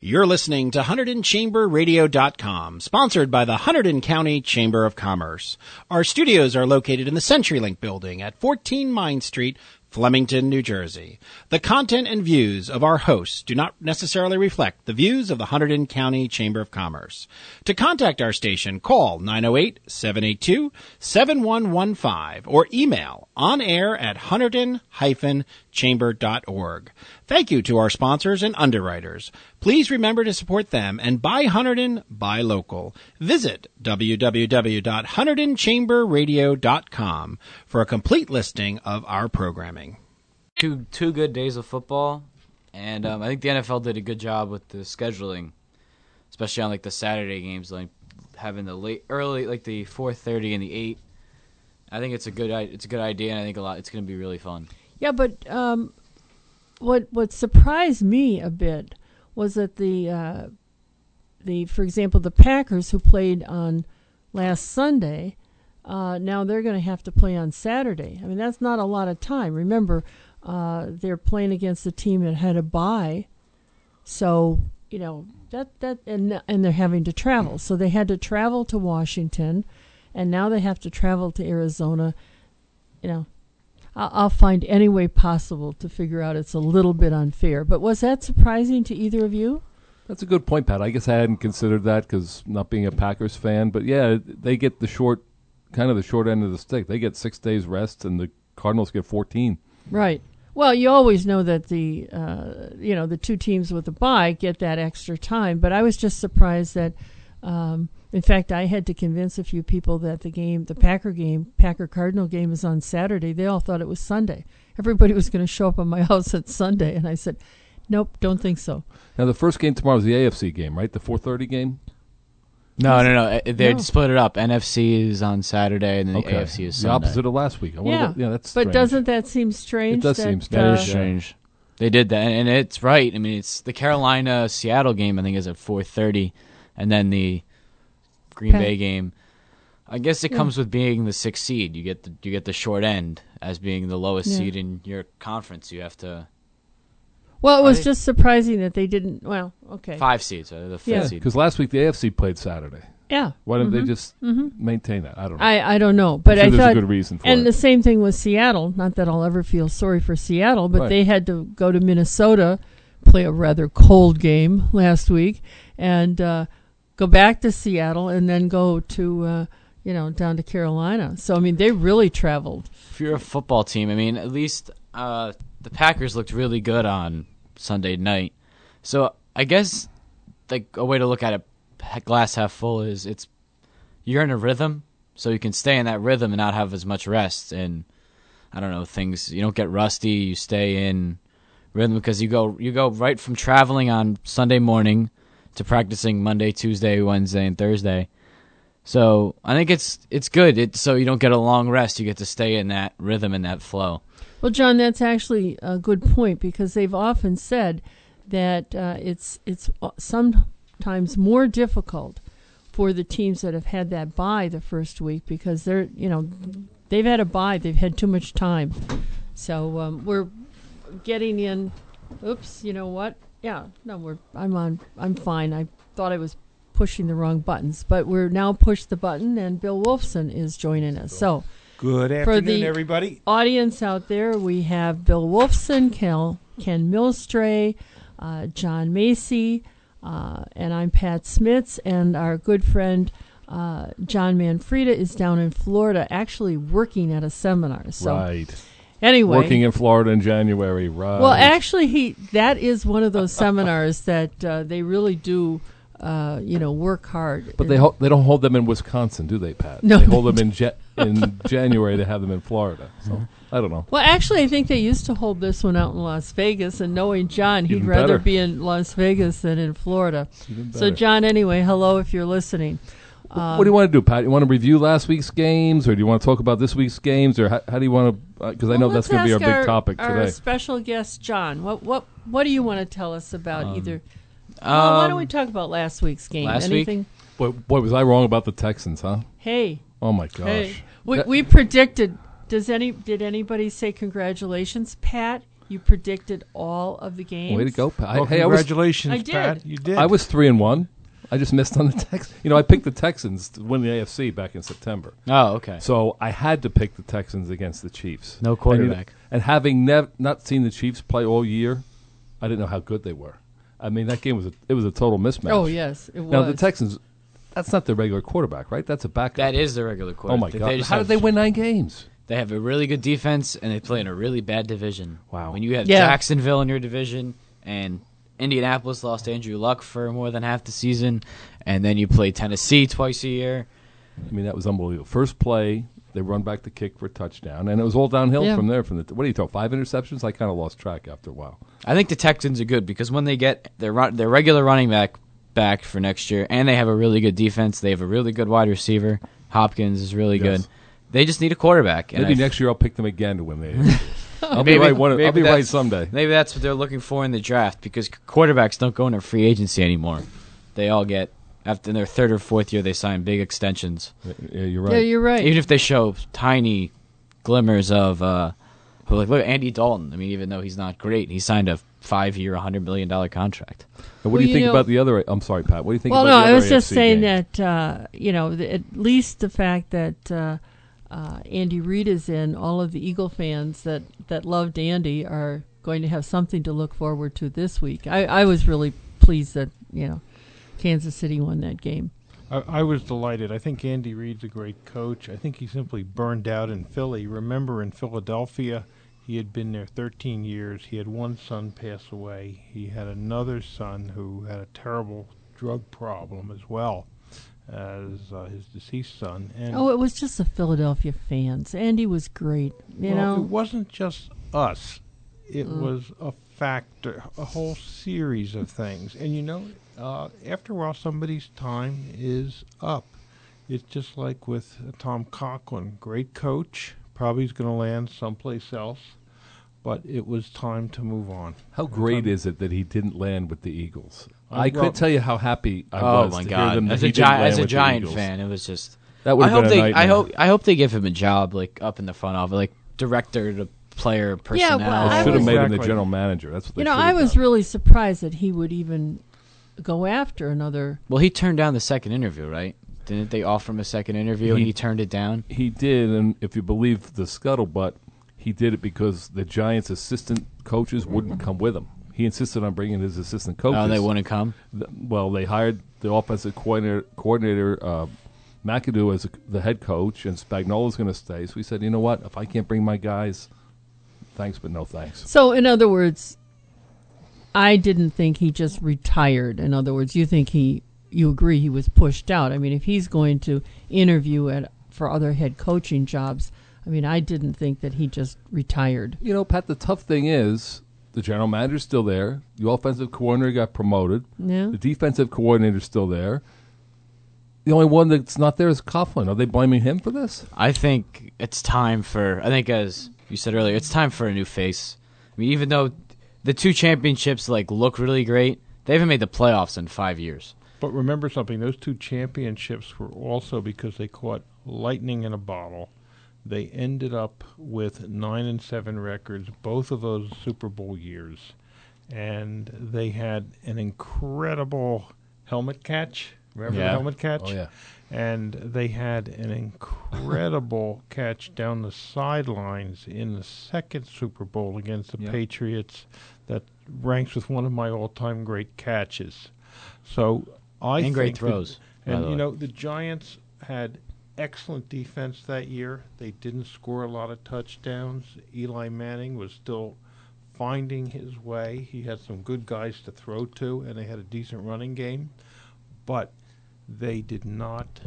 You're listening to HunterdonChamberRadio.com, sponsored by the Hunterdon County Chamber of Commerce. Our studios are located in the CenturyLink building at 14 Mine Street, Flemington, New Jersey. The content and views of our hosts do not necessarily reflect the views of the Hunterdon County Chamber of Commerce. To contact our station, call 908-782-7115 or email onair@hunterdon-chamber.org. Thank you to our sponsors and underwriters. Please remember to support them and buy Hunterdon, buy local. Visit www.HunterdonChamberRadio.com for a complete listing of our programming. Two good days of football, and I think the NFL did a good job with the scheduling, especially on like the Saturday games, like having the early, like the 4:30 and the 8. I think it's a good idea, and I think it's going to be really fun. Yeah, but what surprised me a bit was that the for example, the Packers, who played on last Sunday, now they're going to have to play on Saturday. I mean, that's not a lot of time. Remember, they're playing against a team that had a bye, so you know that and they're having to travel. So they had to travel to Washington, and now they have to travel to Arizona. You know, I'll find any way possible to figure out it's a little bit unfair. But was that surprising to either of you? That's a good point, Pat. I guess I hadn't considered that because not being a Packers fan. But yeah, they get the short end of the stick. They get 6 days rest, and the Cardinals get 14. Right. Well, you always know that the two teams with the bye get that extra time. But I was just surprised that, in fact, I had to convince a few people that the Packer-Cardinal game is on Saturday. They all thought it was Sunday. Everybody was going to show up at my house on Sunday, and I said, nope, don't think so. Now, the first game tomorrow is the AFC game, right? The 4:30 game? No. They split it up. NFC is on Saturday, and then the AFC is Sunday. The opposite of last week. That's strange. But doesn't that seem strange? It does seem strange. That is strange. They did that, and it's right. I mean, it's the Carolina-Seattle game, I think, is at 4:30, and then the Green Bay game. I guess it comes with being the 6th seed. You get the short end as being the lowest seed in your conference. You have to. Well, it was just surprising that they didn't. Well, okay. 5 seeds, the 5th seed. Because last week the AFC played Saturday. Yeah. Why don't they just maintain that? I don't know. I don't know, but I'm sure I thought there's a good reason for it. And the same thing with Seattle. Not that I'll ever feel sorry for Seattle, but they had to go to Minnesota, play a rather cold game last week, and go back to Seattle, and then go to down to Carolina. So I mean, they really traveled. If you're a football team, I mean, at least the Packers looked really good on Sunday night. So I guess like a way to look at it, glass half full, is you're in a rhythm, so you can stay in that rhythm and not have as much rest. And I don't know, you don't get rusty. You stay in rhythm because you go right from traveling on Sunday morning to practicing Monday, Tuesday, Wednesday, and Thursday. So I think it's good. So you don't get a long rest. You get to stay in that rhythm and that flow. Well, John, that's actually a good point, because they've often said that it's sometimes more difficult for the teams that have had that bye the first week, because they've had a bye, they've had too much time. So we're getting in. Oops, you know what? Yeah, no, I'm fine. I thought I was pushing the wrong buttons, but we're now pushed the button, and Bill Wolfson is joining us. So. Good afternoon, for the everybody. Audience out there, we have Bill Wolfson, Ken Milstray, John Macy, and I'm Pat Smits, and our good friend John Manfreda is down in Florida, actually working at a seminar. So, right. Anyway, working in Florida in January, right? Well, actually, that is one of those seminars that they really do. Work hard. But they don't hold them in Wisconsin, do they, Pat? No, they hold them in January to have them in Florida. So I don't know. Well, actually, I think they used to hold this one out in Las Vegas, and knowing John, he'd Even rather better. be in Las Vegas than in Florida. Even So, better. John, anyway, hello if you're listening. What do you want to do, Pat? You want to review last week's games, or do you want to talk about this week's games, or how do you want to? Because I know that's going to be our big topic our today. Special guest, John. What do you want to tell us about either? Why don't we talk about last week's game? Anything? Week? Boy, was I wrong about the Texans, huh? Hey. Oh my gosh. Hey. We predicted. Did anybody say congratulations, Pat? You predicted all of the games. Way to go, Pat. Well, Hey, I was congratulations, I did. Pat. You did. I was 3-1. I just missed on the Texans. I picked the Texans to win the AFC back in September. Oh, okay. So I had to pick the Texans against the Chiefs. No quarterback. And having not seen the Chiefs play all year, I didn't know how good they were. I mean, that game was a total mismatch. Oh, yes, it was. Now, the Texans, that's not their regular quarterback, right? That's a backup. That is the regular Oh, my quarterback. God. Just How did they win 9 games? They have a really good defense, and they play in a really bad division. Wow. When you have Yeah. Jacksonville in your division, and Indianapolis lost Andrew Luck for more than half the season, and then you play Tennessee twice a year. I mean, that was unbelievable. First play, they run back the kick for a touchdown, and it was all downhill Yeah. from there. What do you throw, 5 interceptions? I kind of lost track after a while. I think the Texans are good because when they get their regular running back for next year, and they have a really good defense, they have a really good wide receiver. Hopkins is really Yes. good. They just need a quarterback. And Maybe next year I'll pick them again to win the AFC. I'll Maybe- be right. I'll maybe be right that's- someday. Maybe that's what they're looking for in the draft because quarterbacks don't go into free agency anymore. They all get, after their 3rd or 4th year, they sign big extensions. Yeah, you're right. Yeah, you're right. Even if they show tiny glimmers of, look at Andy Dalton. I mean, even though he's not great, he signed a 5-year, $100 million contract. And what do you Well, think you know- about the other? I'm sorry, Pat. What do you think Well, about no, the other I was just AFC saying games? that at least the fact that Andy Reid is in, all of the Eagle fans that loved Andy are going to have something to look forward to this week. I was really pleased that Kansas City won that game. I was delighted. I think Andy Reid's a great coach. I think he simply burned out in Philly. Remember, in Philadelphia, he had been there 13 years. He had one son pass away. He had another son who had a terrible drug problem as well as his deceased son. And It was just the Philadelphia fans. Andy was great. You well, it know, wasn't just us. It was a factor, a whole series of things. And after a while, somebody's time is up. It's just like with Tom Coughlin, great coach. Probably is going to land someplace else, but it was time to move on. How great is it that he didn't land with the Eagles? I Well- couldn't tell you how happy I Oh was my to hear God! them that As he a didn't land as a with the Giant Eagles. fan, it was just. That would I have hope been a they. nightmare. I hope they give him a job like up in the front office, like director to player personnel. well, They I should have was- made him the Exactly. general manager. That's what they you know, should I have was done. really surprised that he would even go after another. Well, he turned down the second interview, right? Didn't they offer him a second interview and he turned it down? He did, and if you believe the scuttlebutt, he did it because the Giants' assistant coaches wouldn't come with him. He insisted on bringing his assistant coaches. Oh, they wouldn't come. Well, they hired the offensive coordinator McAdoo as the head coach, and Spagnuolo's going to stay. So he said, you know what? If I can't bring my guys, thanks, but no thanks. So, in other words, I didn't think he just retired. In other words, you think you agree he was pushed out. I mean, if he's going to interview for other head coaching jobs, I mean, I didn't think that he just retired. You know, Pat, the tough thing is the general manager's still there. The offensive coordinator got promoted. Yeah. The defensive coordinator's still there. The only one that's not there is Coughlin. Are they blaming him for this? I think it's time for. I think, as you said earlier, it's time for a new face. I mean, even though the 2 championships look really great, they haven't made the playoffs in 5 years. But remember something, those 2 championships were also because they caught lightning in a bottle. They ended up with 9-7 records, both of those Super Bowl years. And they had an incredible helmet catch. Remember the Yeah. helmet catch? Oh, yeah. And they had an incredible catch down the sidelines in the second Super Bowl against the Yeah. Patriots that ranks with one of my all-time great catches. So I And great think throws, by And the you way. know, the Giants had excellent defense that year. They didn't score a lot of touchdowns. Eli Manning was still finding his way. He had some good guys to throw to, and they had a decent running game. But they did not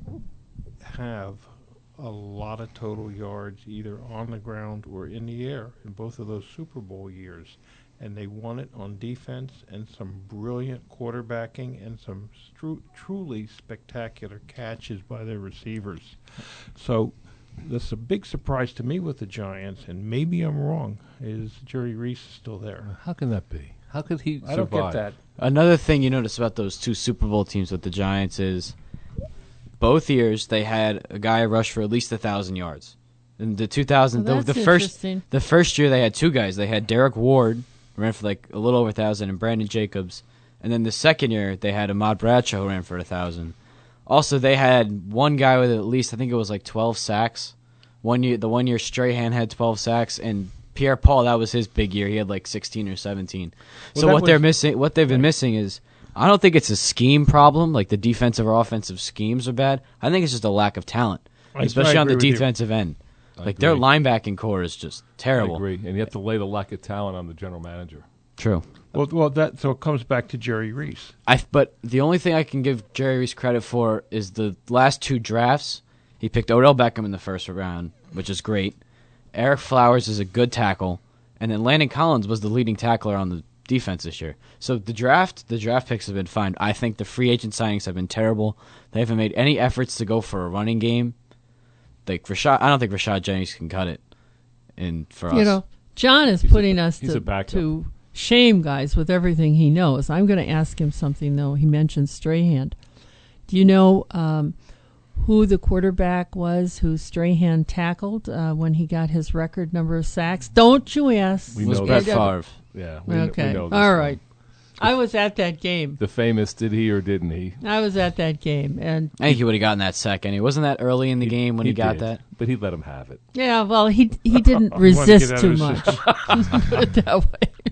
have a lot of total yards either on the ground or in the air in both of those Super Bowl years. And they won it on defense and some brilliant quarterbacking and some truly spectacular catches by their receivers. So that's a big surprise to me with the Giants, and maybe I'm wrong, is Jerry Reese is still there. How can that be? How could he I don't survive? get that. Another thing you notice about those 2 Super Bowl teams with the Giants is both years they had a guy rush for at least 1,000 yards. In the 2000, Well, the that's first interesting. the first year they had two guys. They had Derek Ward, who ran for like a little over 1,000, and Brandon Jacobs. And then the second year they had Ahmad Bradshaw, who ran for 1,000. Also, they had one guy with at least, I think it was like 12 sacks. The 1 year Strahan had 12 sacks, and Pierre Paul, that was his big year. He had like 16 or 17. Well, So that what was- they've been missing is, I don't think it's a scheme problem, like the defensive or offensive schemes are bad. I think it's just a lack of talent, especially I on the agree with you. defensive end. I Like their agree. linebacking core is just I terrible. agree, and you have to lay the lack of talent on the general manager. True. Well, that so it comes back to Jerry Reese. But the only thing I can give Jerry Reese credit for is the last two drafts. He picked Odell Beckham in the first round, which is great. Eric Flowers is a good tackle, and then Landon Collins was the leading tackler on the defense this year. So the draft picks have been fine. I think the free agent signings have been terrible. They haven't made any efforts to go for a running game. Like I don't think Rashad Jennings can cut it. And for us, John is putting us he's a backup. to shame guys with everything he knows. I'm going to ask him something, though. He mentioned Strahan. Do you know who the quarterback was who Strahan tackled when he got his record number of sacks? Don't you ask. We it was know Brett that. Favre. Yeah. Okay. We know this All one. right. I was at that game. The famous did he or didn't he? I was at that game. And I think he would have gotten that sack anyway. Wasn't that early in the game when he got did, that? But he let him have it. yeah, well, he didn't Wanted to get resist out too of his much. system. Put it that way.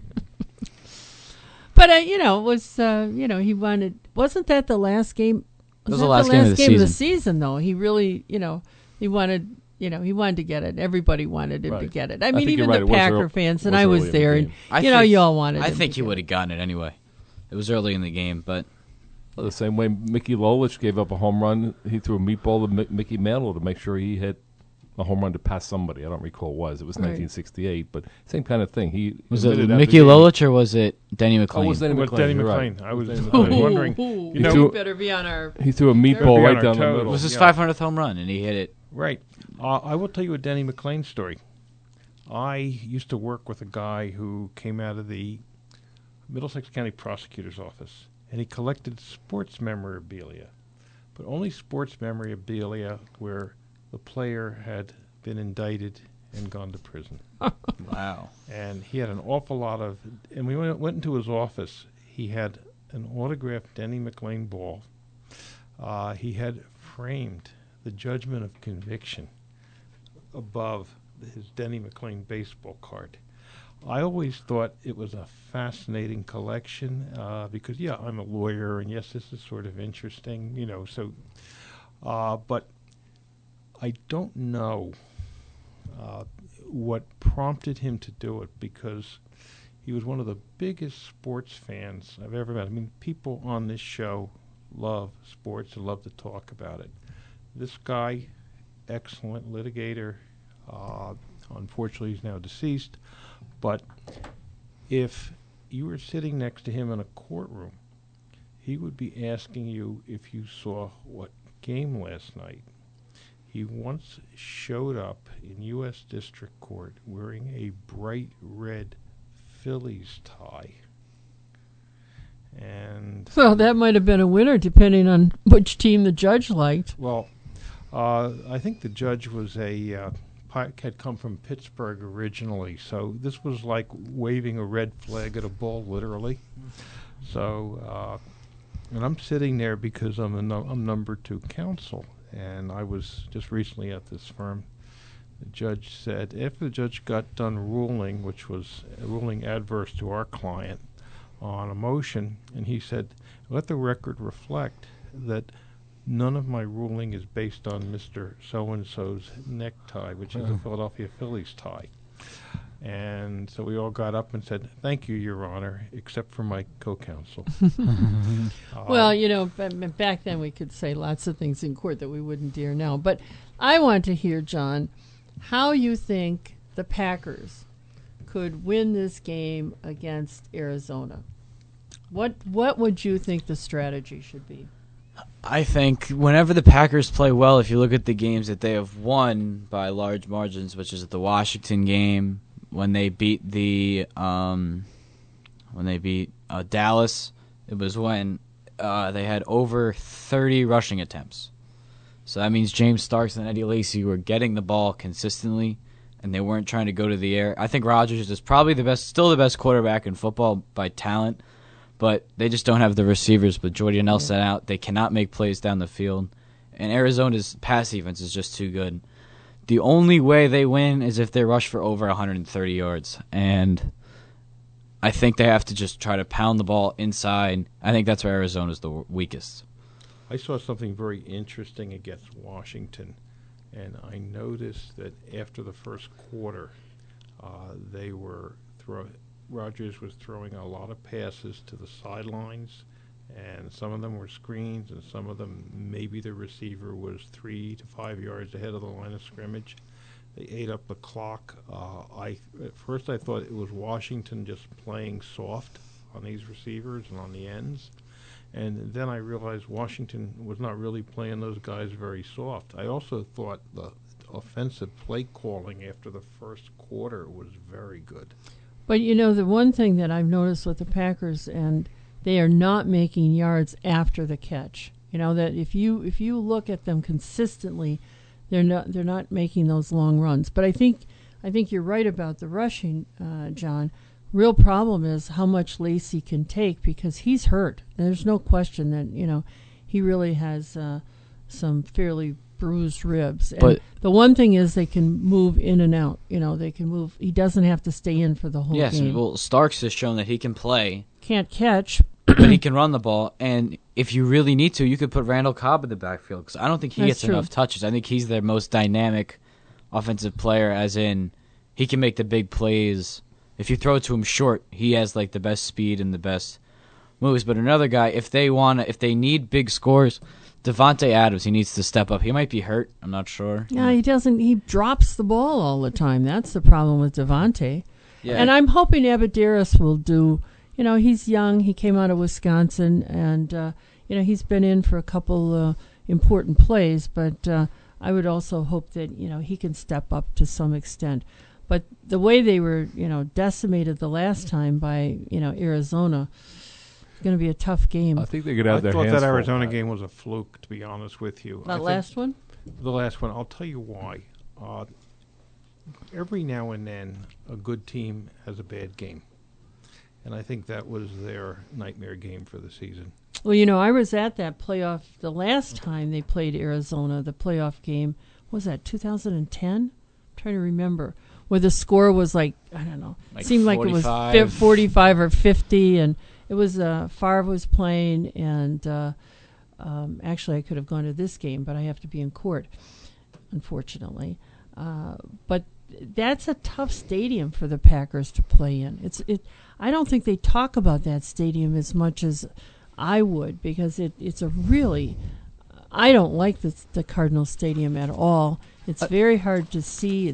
But it was he wanted. Wasn't that the last game? It was that the last game of the of the season. season, though. He really, he wanted. He wanted to get it. Everybody wanted him to Right. get it. I think mean, you're even right. the It was Packer early- fans, it and was I was early in the there, and game. you all wanted. I him think to he get would have gotten it anyway. It was early in the game, but The same way Mickey Lolich gave up a home run. He threw a meatball to Mickey Mantle to make sure he hit a home run to pass somebody. I don't recall what it was. It was Right. 1968, but same kind of thing. He was it admitted after Mickey the game- Lolich or was it Denny Oh, McClain? it was Denny It was McClain. Denny You're McClain. right. I was Denny wondering. McClain. You He threw- better be on our. He threw a Better meatball be right on down the our It middle. was his Yeah. 500th home run, and he hit it. Right. I will tell you a Denny McClain story. I used to work with a guy who came out of the Middlesex County Prosecutor's Office, and he collected sports memorabilia, but only sports memorabilia where the player had been indicted and gone to prison. Wow. And he had an awful lot of, and we went into his office. He had an autographed Denny McClain ball. He had framed the judgment of conviction above his Denny McClain baseball card. I always thought it was a fascinating collection because, yeah, I'm a lawyer, and yes, this is sort of interesting, so, but I don't know what prompted him to do it, because he was one of the biggest sports fans I've ever met. I mean, people on this show love sports and love to talk about it. This guy, excellent litigator. Unfortunately, he's now deceased. But if you were sitting next to him in a courtroom, he would be asking you if you saw what game last night. He once showed up in U.S. District Court wearing a bright red Phillies tie. And So that might have been a winner, depending on which team the judge liked. well, I think the judge was had come from Pittsburgh originally, so this was like waving a red flag at a bull, literally. So, and I'm sitting there because I'm number 2 counsel, and I was just recently at this firm. The judge said, after the judge got done ruling, which was a ruling adverse to our client on a motion, and he said, let the record reflect that none of my ruling is based on Mr. So-and-so's necktie, which is a Philadelphia Phillies tie. And so we all got up and said, thank you, Your Honor, except for my co-counsel. Well, back then we could say lots of things in court that we wouldn't dare now. But I want to hear, John, how you think the Packers could win this game against Arizona. What would you think the strategy should be? I think whenever the Packers play well, if you look at the games that they have won by large margins, which is the Washington game, when they beat Dallas, it was when they had over 30 rushing attempts. So that means James Starks and Eddie Lacy were getting the ball consistently, and they weren't trying to go to the air. I think Rodgers is probably still the best quarterback in football by talent, but they just don't have the receivers. But Jordy Nelson out, they cannot make plays down the field, and Arizona's pass defense is just too good. The only way they win is if they rush for over 130 yards, and I think they have to just try to pound the ball inside. I think that's where Arizona's the weakest. I saw something very interesting against Washington, and I noticed that after the first quarter, Rodgers was throwing a lot of passes to the sidelines, and some of them were screens, and some of them maybe the receiver was 3 to 5 yards ahead of the line of scrimmage. They ate up the clock. At first I thought it was Washington just playing soft on these receivers and on the ends. And then I realized Washington was not really playing those guys very soft. I also thought the offensive play calling after the first quarter was very good. But the one thing that I've noticed with the Packers, and they are not making yards after the catch. That if you look at them consistently, they're not making those long runs. But I think you're right about the rushing, John. Real problem is how much Lacy can take, because he's hurt. There's no question that he really has some fairly bruised ribs. And but the one thing is they can move in and out. They can move. He doesn't have to stay in for the whole game. Yes, well, Starks has shown that he can play. Can't catch, but he can run the ball. And if you really need to, you could put Randall Cobb in the backfield, because I don't think he gets enough touches. I think he's their most dynamic offensive player, as in he can make the big plays. If you throw it to him short, he has the best speed and the best moves. But another guy, if they need big scores, Devontae Adams, he needs to step up. He might be hurt. I'm not sure. Yeah, he doesn't. He drops the ball all the time. That's the problem with Devontae. Yeah. And I'm hoping Abadiris will do. He's young. He came out of Wisconsin, and he's been in for a couple important plays. But I would also hope that he can step up to some extent. But the way they were, decimated the last time by, Arizona, it's going to be a tough game. I think they could have their hands full. I thought that full, Arizona Pat. game was a fluke, to be honest with you. That last one? The last one. I'll tell you why. Every now and then, a good team has a bad game. And I think that was their nightmare game for the season. Well, I was at that playoff the last time they played Arizona, the playoff game. What was that, 2010? I'm trying to remember. Where the score was I don't know, it seemed 45. Like it was 45 or 50, and it was Favre was playing, and actually I could have gone to this game, but I have to be in court, unfortunately. But that's a tough stadium for the Packers to play in. I don't think they talk about that stadium as much as I would, because it's a really, I don't like the Cardinal Stadium at all. It's very hard to see.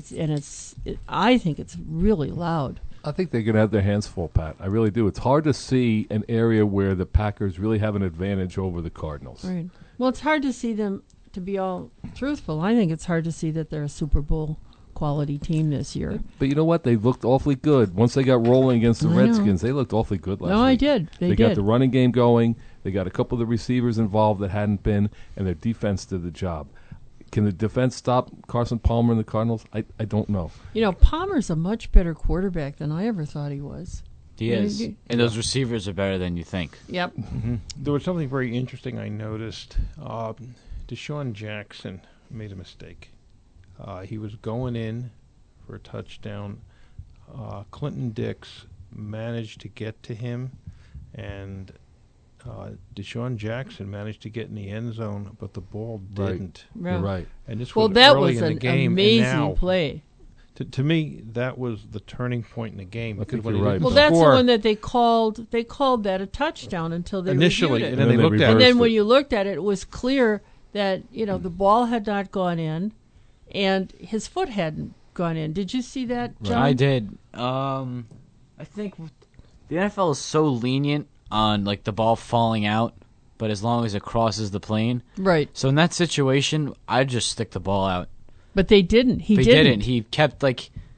I think it's really loud. I think they're going to have their hands full, Pat. I really do. It's hard to see an area where the Packers really have an advantage over the Cardinals. Right. Well, it's hard to see them, to be all truthful. I think it's hard to see that they're a Super Bowl quality team this year. But you know what? They looked awfully good. Once they got rolling against the I know. Redskins, they looked awfully good last week. I did. They got did. the running game going. They got a couple of the receivers involved that hadn't been, and their defense did the job. Can the defense stop Carson Palmer and the Cardinals? I don't know. Palmer's a much better quarterback than I ever thought he was. He is. And those receivers are better than you think. Yep. Mm-hmm. There was something very interesting I noticed. Deshaun Jackson made a mistake. He was going in for a touchdown. Clinton Dix managed to get to him, and Deshaun Jackson managed to get in the end zone, but the ball didn't. Right. You're right. And this Well, was that early was in the an game, amazing and now, play. To me, that was the turning point in the game. I think when you're he right. didn't Well, that's the score one that they called. They called that a touchdown until they initially, reviewed and it. then they looked at And it. then when you looked at it, it was clear that the ball had not gone in, and his foot hadn't gone in. Did you see that, John? I did. I think the NFL is so lenient on the ball falling out, but as long as it crosses the plane. Right. So in that situation, I'd just stick the ball out. But they didn't. He They didn't. He kept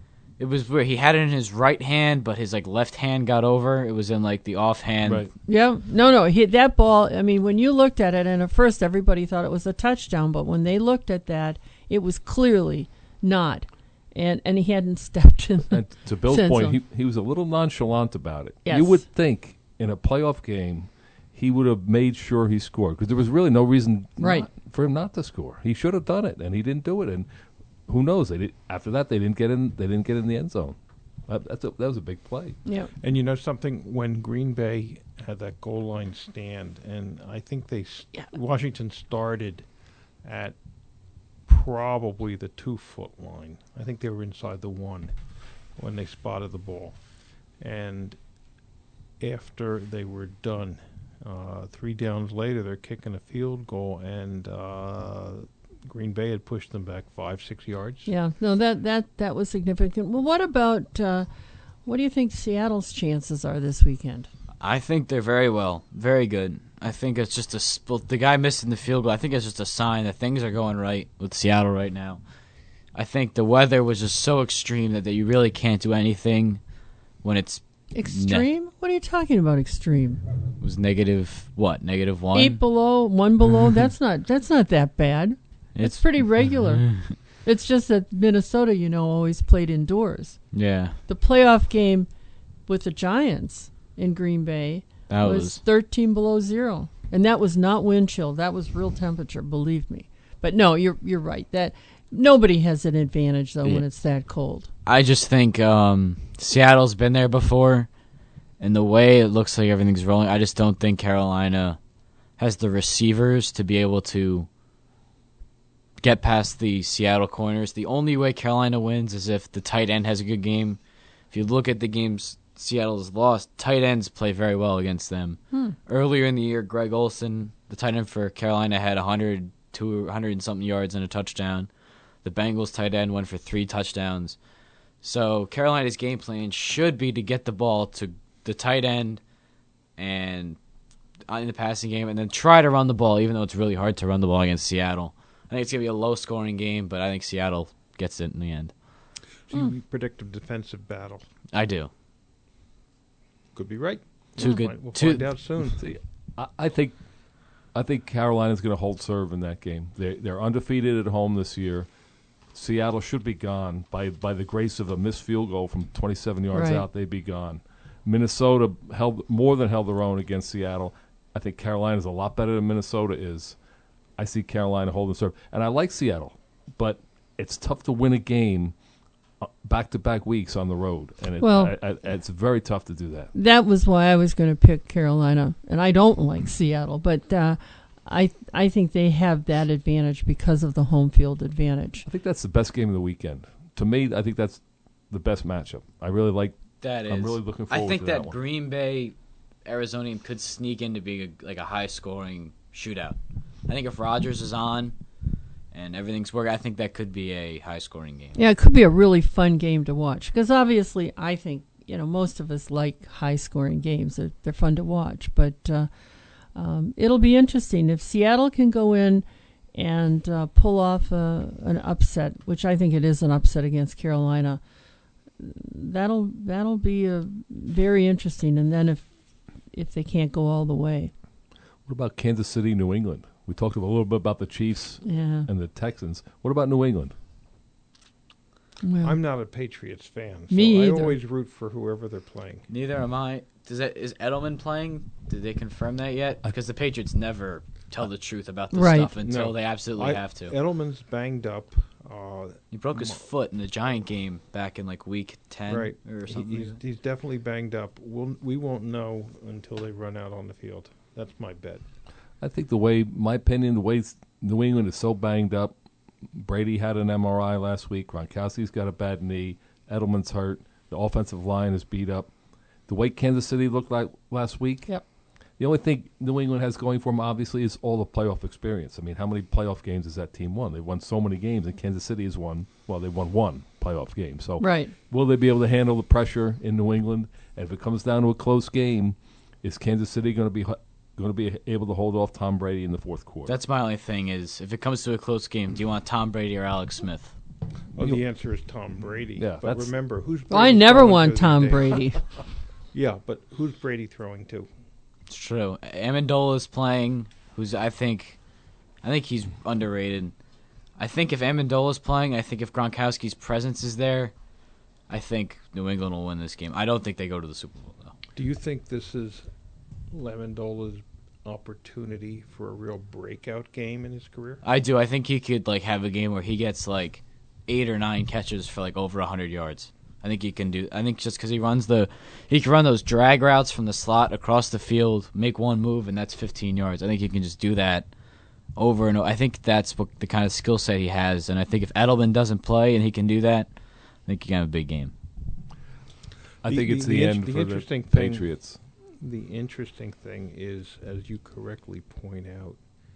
It was where he had it in his right hand, but his left hand got over. It was in the offhand. Right. Yeah, no, that ball. I mean, when you looked at it, and at first everybody thought it was a touchdown, but when they looked at that, it was clearly not, and he hadn't stepped in. And to Bill's Sense point, of- he was a little nonchalant about it. Yes. You would think in a playoff game he would have made sure he scored because there was really no reason Right. for him not to score. He should have done it, and he didn't do it. And who knows? After that, they didn't get in. They didn't get in the end zone. That was a big play. Yeah, And you know something? When Green Bay had that goal line stand, and I think Washington started at probably the 2-foot line. I think they were inside the 1 when they spotted the ball. And after they were done, 3 downs later, they're kicking a field goal, and Green Bay had pushed them back 5-6 yards. yeah. No, that was significant. Well, what about what do you think Seattle's chances are this weekend? I think they're very good. I think it's just the guy missing the field goal. I think it's just a sign that things are going right with Seattle right now. I think the weather was just so extreme that you really can't do anything when it's Extreme? What are you talking about? Extreme? it was -1? 8 below, 1 below. That's not that bad. It's pretty regular. It's just that Minnesota, always played indoors. Yeah, The playoff game with the Giants in Green Bay that was was 13 below zero, and that was not wind chill. That was real temperature, believe me. But no, you're right. That nobody has an advantage though when it's that cold. I just think Seattle's been there before, and the way it looks like everything's rolling, I just don't think Carolina has the receivers to be able to get past the Seattle corners. The only way Carolina wins is if the tight end has a good game. If you look at the games Seattle's lost, tight ends play very well against them. Earlier in the year, Greg Olsen, the tight end for Carolina, had 100 to 100 and something yards and a touchdown. The Bengals tight end went for 3 touchdowns. So Carolina's game plan should be to get the ball to the tight end and in the passing game, and then try to run the ball, even though it's really hard to run the ball against Seattle. I think it's going to be a low-scoring game, but I think Seattle gets it in the end. So you predict a defensive battle. I do. Could be right. Too good. We'll Too- find out soon. See, I think Carolina's going to hold serve in that game. They're undefeated at home this year. Seattle should be gone by the grace of a missed field goal from 27 yards Right. out. They'd be gone. Minnesota more than held their own against Seattle. I think Carolina's a lot better than Minnesota is. I see Carolina holding serve, and I like Seattle, but it's tough to win a game back-to-back weeks on the road, and it's very tough to do that. That was why I was going to pick Carolina, and I don't like Seattle, but I think they have that advantage because of the home field advantage. I think that's the best game of the weekend. To me, I think that's the best matchup. I really like. That is. I'm really looking forward I think to that that one. Green Bay Arizona could sneak in to be a high-scoring shootout. I think if Rodgers is on and everything's working, I think that could be a high-scoring game. Yeah, it could be a really fun game to watch because obviously I think most of us like high-scoring games. They're fun to watch, but it'll be interesting if Seattle can go in and pull off an upset, which I think it is an upset against Carolina. That'll be very interesting. And then if they can't go all the way, What about Kansas City, New England? We talked a little bit about the Chiefs yeah. and the Texans. What about New England? Well, I'm not a Patriots fan, so Me I either. always root for whoever they're playing. Neither am I. Is Edelman playing? Did they confirm that yet? Because the Patriots never tell the truth about this Right. stuff until No. they absolutely have to. Edelman's banged up. He broke his foot in the Giant game back in week 10 Right. or something. He's definitely banged up. We won't know until they run out on the field. That's my bet. I think the way New England is so banged up. Brady had an MRI last week. Gronkowski's got a bad knee. Edelman's hurt. The offensive line is beat up. The way Kansas City looked like last week. Yep. The only thing New England has going for them, obviously, is all the playoff experience. I mean, how many playoff games has that team won? They've won so many games, and Kansas City has won. Well, they won one playoff game. So, Right. will they be able to handle the pressure in New England? And if it comes down to a close game, is Kansas City going to be able to hold off Tom Brady in the fourth quarter? That's my only thing is, if it comes to a close game, do you want Tom Brady or Alex Smith? Well, the answer is Tom Brady. Yeah, but remember, who's Brady Well, I never throwing want to Tom these days? Brady. Yeah, but who's Brady throwing to? It's true. Amendola is playing, who's I think he's underrated. I think if Amendola's playing, I think if Gronkowski's presence is there, I think New England will win this game. I don't think they go to the Super Bowl, though. Do you think this is Amendola's opportunity for a real breakout game in his career? I do. I think he could have a game where he gets 8 or 9 catches for over 100 yards. I think he can do. I think just because he can run those drag routes from the slot across the field, make one move, and that's 15 yards. I think he can just do that over and over. I think that's what the kind of skill set he has, and I think if Edelman doesn't play and he can do that, I think he can have a big game. I think it's the end for interesting the thing, Patriots. The interesting thing is, as you correctly point out,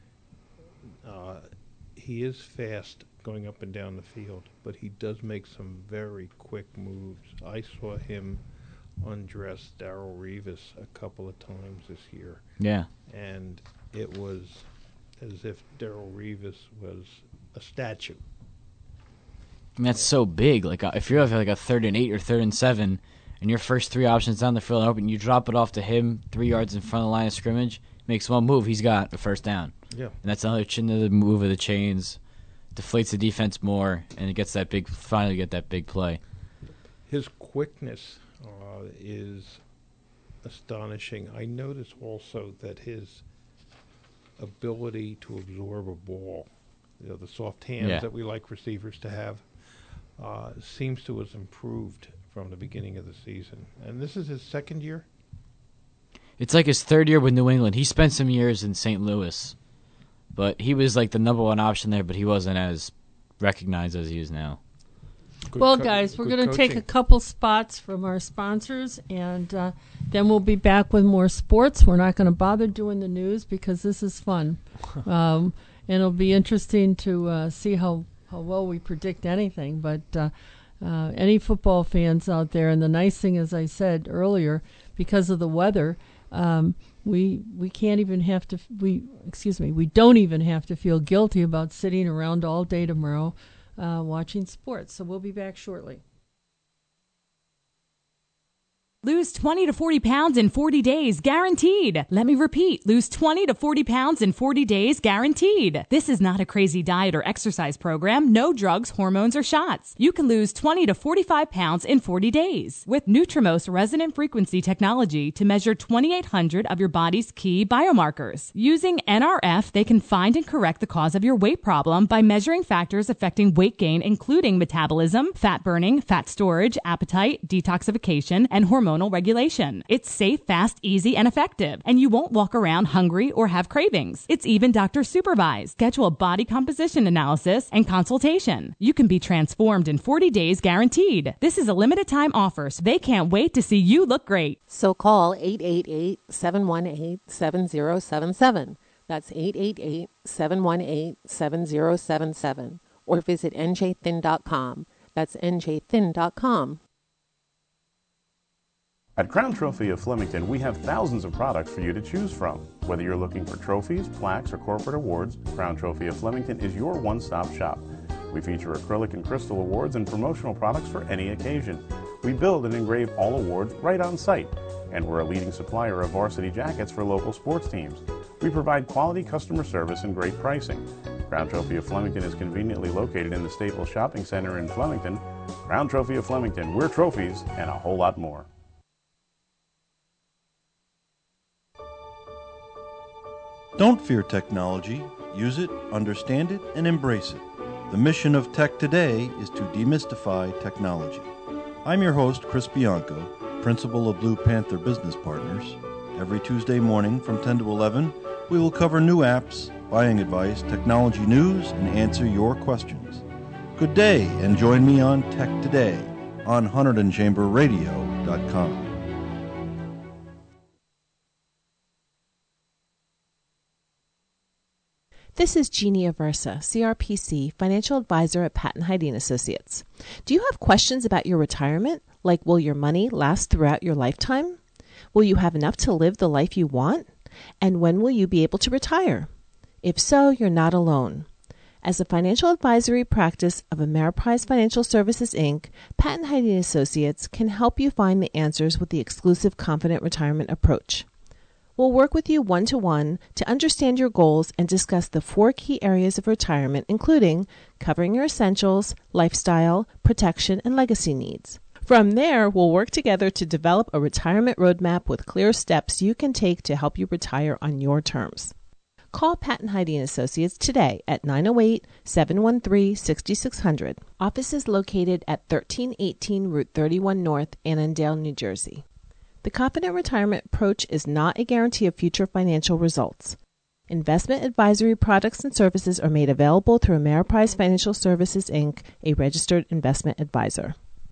he is fast going up and down the field, but he does make some very quick moves. I saw him undress Darrelle Revis a couple of times this year. Yeah. And it was as if Darrelle Revis was a statue. I mean, that's so big. If you have a 3rd and 8 or 3rd and 7, and your first 3 options down the field are open, you drop it off to him 3 yards in front of the line of scrimmage, makes one move, he's got a first down. Yeah. And that's another move of the chains, deflates the defense more, and it gets finally get that big play. His quickness is astonishing. I notice also that his ability to absorb a ball, the soft hands that we like receivers to have, seems to have improved from the beginning of the season. And this is his 2nd year? It's his 3rd year with New England. He spent some years in St. Louis, but he was the number 1 option there, but he wasn't as recognized as he is now. Well, guys, we're going to take a couple spots from our sponsors, and then we'll be back with more sports. We're not going to bother doing the news because this is fun. And it'll be interesting to see how well we predict anything. But any football fans out there, and the nice thing, as I said earlier, because of the weather, we can't even have to we don't even have to feel guilty about sitting around all day tomorrow watching sports. So we'll be back shortly. Lose 20 to 40 pounds in 40 days, guaranteed. Let me repeat, lose 20 to 40 pounds in 40 days, guaranteed. This is not a crazy diet or exercise program. No drugs, hormones, or shots. You can lose 20 to 45 pounds in 40 days with Nutrimos resonant frequency technology to measure 2,800 of your body's key biomarkers. Using NRF, they can find and correct the cause of your weight problem by measuring factors affecting weight gain, including metabolism, fat burning, fat storage, appetite, detoxification, and hormonal regulation. It's safe, fast, easy, and effective, and you won't walk around hungry or have cravings. It's even doctor supervised. Schedule a body composition analysis and consultation. You can be transformed in 40 days guaranteed. This is a limited time offer, so they can't wait to see you look great. So call 888-718-7077. That's 888-718-7077. Or visit njthin.com. That's njthin.com. At Crown Trophy of Flemington, we have thousands of products for you to choose from. Whether you're looking for trophies, plaques, or corporate awards, Crown Trophy of Flemington is your one-stop shop. We feature acrylic and crystal awards and promotional products for any occasion. We build and engrave all awards right on site, and we're a leading supplier of varsity jackets for local sports teams. We provide quality customer service and great pricing. Crown Trophy of Flemington is conveniently located in the Staples Shopping Center in Flemington. Crown Trophy of Flemington, we're trophies and a whole lot more. Don't fear technology. Use it, understand it, and embrace it. The mission of Tech Today is to demystify technology. I'm your host, Chris Bianco, principal of Blue Panther Business Partners. Every Tuesday morning from 10 to 11, we will cover new apps, buying advice, technology news, and answer your questions. Good day, and join me on Tech Today on HunterdonChamberRadio.com. This is Jeannie Aversa, CRPC, Financial Advisor at Patton Hyde & Associates. Do you have questions about your retirement, like will your money last throughout your lifetime? Will you have enough to live the life you want? And when will you be able to retire? If so, you're not alone. As a financial advisory practice of Ameriprise Financial Services, Inc., Patent Hyde Associates can help you find the answers with the exclusive Confident Retirement approach. We'll work with you one-to-one to understand your goals and discuss the 4 key areas of retirement, including covering your essentials, lifestyle, protection, and legacy needs. From there, we'll work together to develop a retirement roadmap with clear steps you can take to help you retire on your terms. Call Patent Hyde Associates today at 908-713-6600. Office is located at 1318 Route 31 North, Annandale, New Jersey. The Confident Retirement approach is not a guarantee of future financial results. Investment advisory products and services are made available through Ameriprise Financial Services, Inc., a registered investment advisor.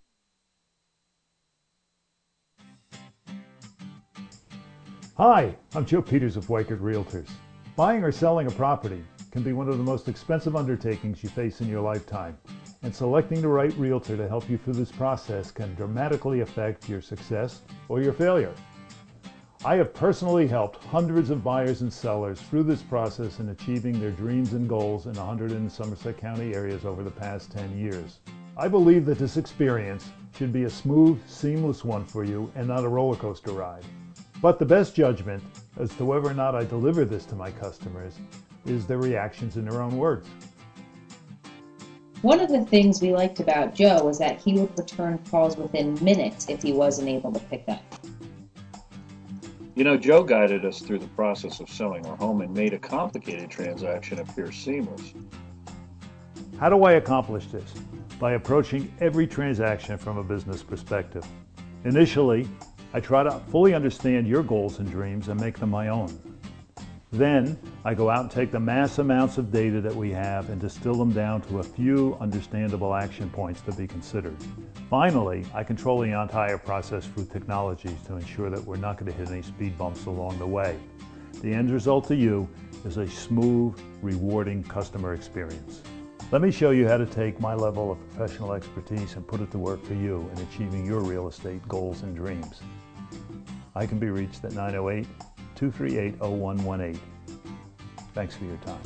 Hi, I'm Joe Peters of Weichert Realtors. Buying or selling a property can be one of the most expensive undertakings you face in your lifetime, and selecting the right realtor to help you through this process can dramatically affect your success or your failure. I have personally helped hundreds of buyers and sellers through this process in achieving their dreams and goals in 100 and Somerset County areas over the past 10 years. I believe that this experience should be a smooth, seamless one for you and not a roller coaster ride. But the best judgment as to whether or not I deliver this to my customers is their reactions in their own words. One of the things we liked about Joe was that he would return calls within minutes if he wasn't able to pick up. You know, Joe guided us through the process of selling our home and made a complicated transaction appear seamless. How do I accomplish this? By approaching every transaction from a business perspective. Initially, I try to fully understand your goals and dreams and make them my own. Then, I go out and take the mass amounts of data that we have and distill them down to a few understandable action points to be considered. Finally, I control the entire process through technologies to ensure that we're not going to hit any speed bumps along the way. The end result to you is a smooth, rewarding customer experience. Let me show you how to take my level of professional expertise and put it to work for you in achieving your real estate goals and dreams. I can be reached at 908-238-0118. Thanks for your time.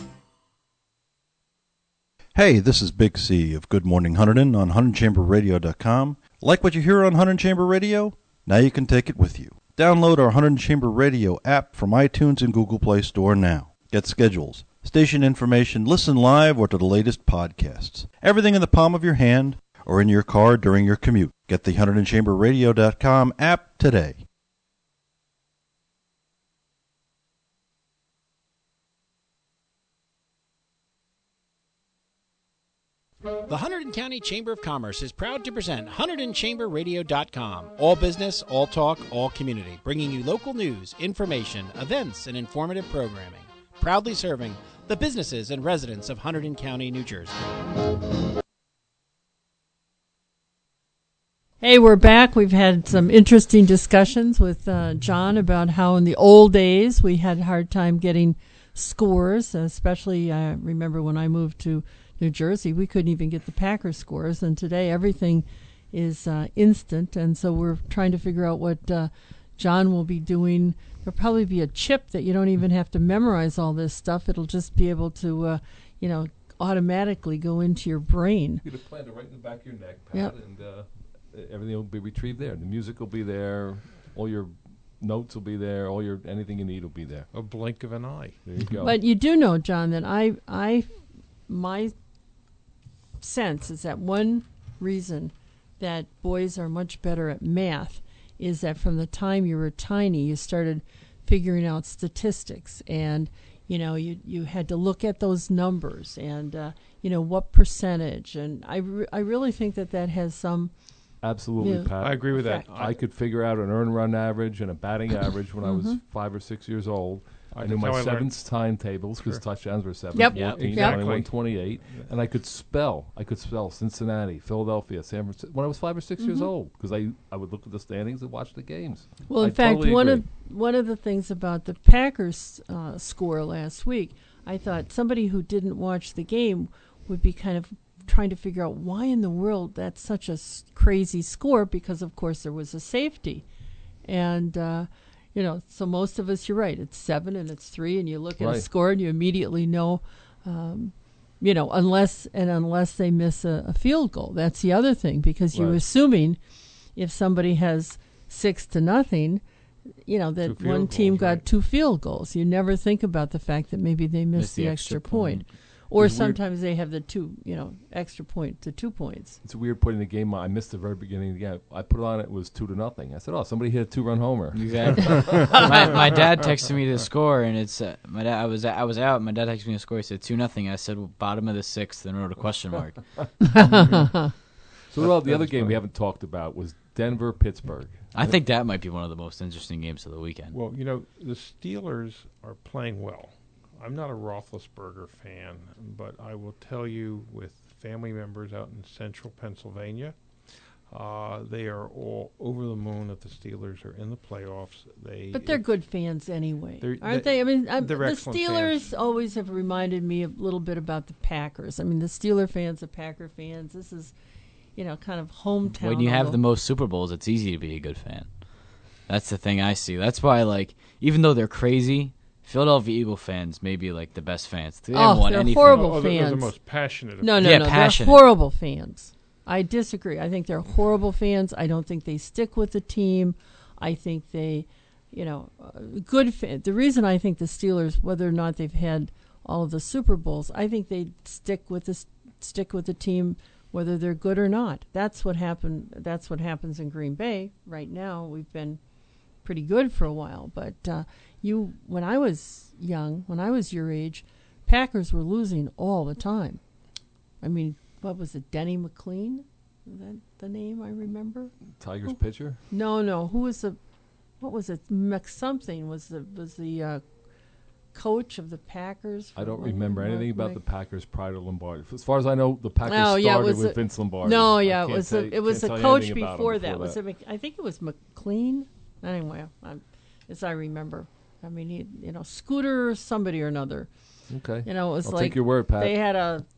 Hey, this is Big C of Good Morning Hunterdon on HunterdonChamberRadio.com. Like what you hear on Hunterdon Chamber Radio? Now you can take it with you. Download our Hunterdon Chamber Radio app from iTunes and Google Play Store now. Get schedules, station information, listen live or to the latest podcasts. Everything in the palm of your hand or in your car during your commute. Get the HunterdonChamberRadio.com app today. The Hunterdon County Chamber of Commerce is proud to present HunterdonChamberRadio.com. All business, all talk, all community. Bringing you local news, information, events, and informative programming. Proudly serving the businesses and residents of Hunterdon County, New Jersey. Hey, we're back. We've had some interesting discussions with John about how in the old days we had a hard time getting scores, especially I remember when I moved to New Jersey, we couldn't even get the Packers scores, and today everything is instant, and so we're trying to figure out what John will be doing. There'll probably be a chip that you don't even have to memorize all this stuff. It'll just be able to, automatically go into your brain. You could plant it right in the back of your neck, Pat, yep. And everything will be retrieved there. The music will be there, all your notes will be there, anything you need will be there. A blink of an eye. There you go. But you do know, John, that my sense is that one reason that boys are much better at math is that from the time you were tiny, you started figuring out statistics, and you had to look at those numbers and what percentage, and I really think that has some absolutely, Pat. I agree with that. I could figure out an earn run average and a batting average when I was 5 or 6 years old. I knew my seventh timetables because touchdowns were 7, 14, 21, 28. And I could spell. Cincinnati, Philadelphia, San Francisco when I was 5 or 6 years old because I would look at the standings and watch the games. Well, in fact, one of the things about the Packers score last week, I thought somebody who didn't watch the game would be kind of trying to figure out why in the world that's such a crazy score because, of course, there was a safety. And so most of us, you're right, it's 7 and it's 3, and you look at a score and you immediately know unless they miss a field goal. That's the other thing, because you're Right. assuming if somebody has 6-0, that Two one field team goals, got right. 2 field goals. You never think about the fact that maybe they missed the extra point. Or It's weird. sometimes they have the extra point to 2 points. It's weird putting the game on. I missed the very beginning of the game. I put it on, it was 2-0. I said, "Oh, somebody hit a 2-run homer." Exactly. my dad texted me the score, and it's my dad. I was out. My dad texted me the score. He said 2-0. I said, well, bottom of the 6th, and wrote a question mark. So the other game we haven't talked about was Denver-Pittsburgh. I think that might be one of the most interesting games of the weekend. Well, the Steelers are playing well. I'm not a Roethlisberger fan, but I will tell you, with family members out in central Pennsylvania, they are all over the moon that the Steelers are in the playoffs. But they're good fans anyway, They're- aren't they? I mean, they're the excellent Steelers fans. always have reminded me a little bit about the Packers. I mean, the Steeler fans, the Packer fans. This is, kind of hometown. When you have although- the most Super Bowls, it's easy to be a good fan. That's the thing I see. That's why, even though they're crazy, Philadelphia Eagle fans may be the best fans. They haven't won they're anything. horrible They're the fans. most passionate. No, Yeah, no, passionate. they're horrible fans. I disagree. I think they're horrible fans. I don't think they stick with the team. I think they, good fan. The reason I think the Steelers, whether or not they've had all of the Super Bowls, I think they stick with the team, whether they're good or not. That's what happened. That's what happens in Green Bay right now. We've been pretty good for a while, but when I was young, when I was your age, Packers were losing all the time. I mean, what was it, Denny McLean? Is that the name I remember? Tigers pitcher? No. Who was what was it? McSomething was the coach of the Packers. I don't for remember Mark anything about Mc- the Packers prior to Lombardi. As far as I know, the Packers Oh, yeah, it started was with a- Vince Lombardi. No, I yeah, can't it was can't the tell you coach anything about him before that. I think it was McLean. Anyway, as I remember. I mean, he, Scooter, somebody or another. Okay. It was I'll like take your word, Pat. they had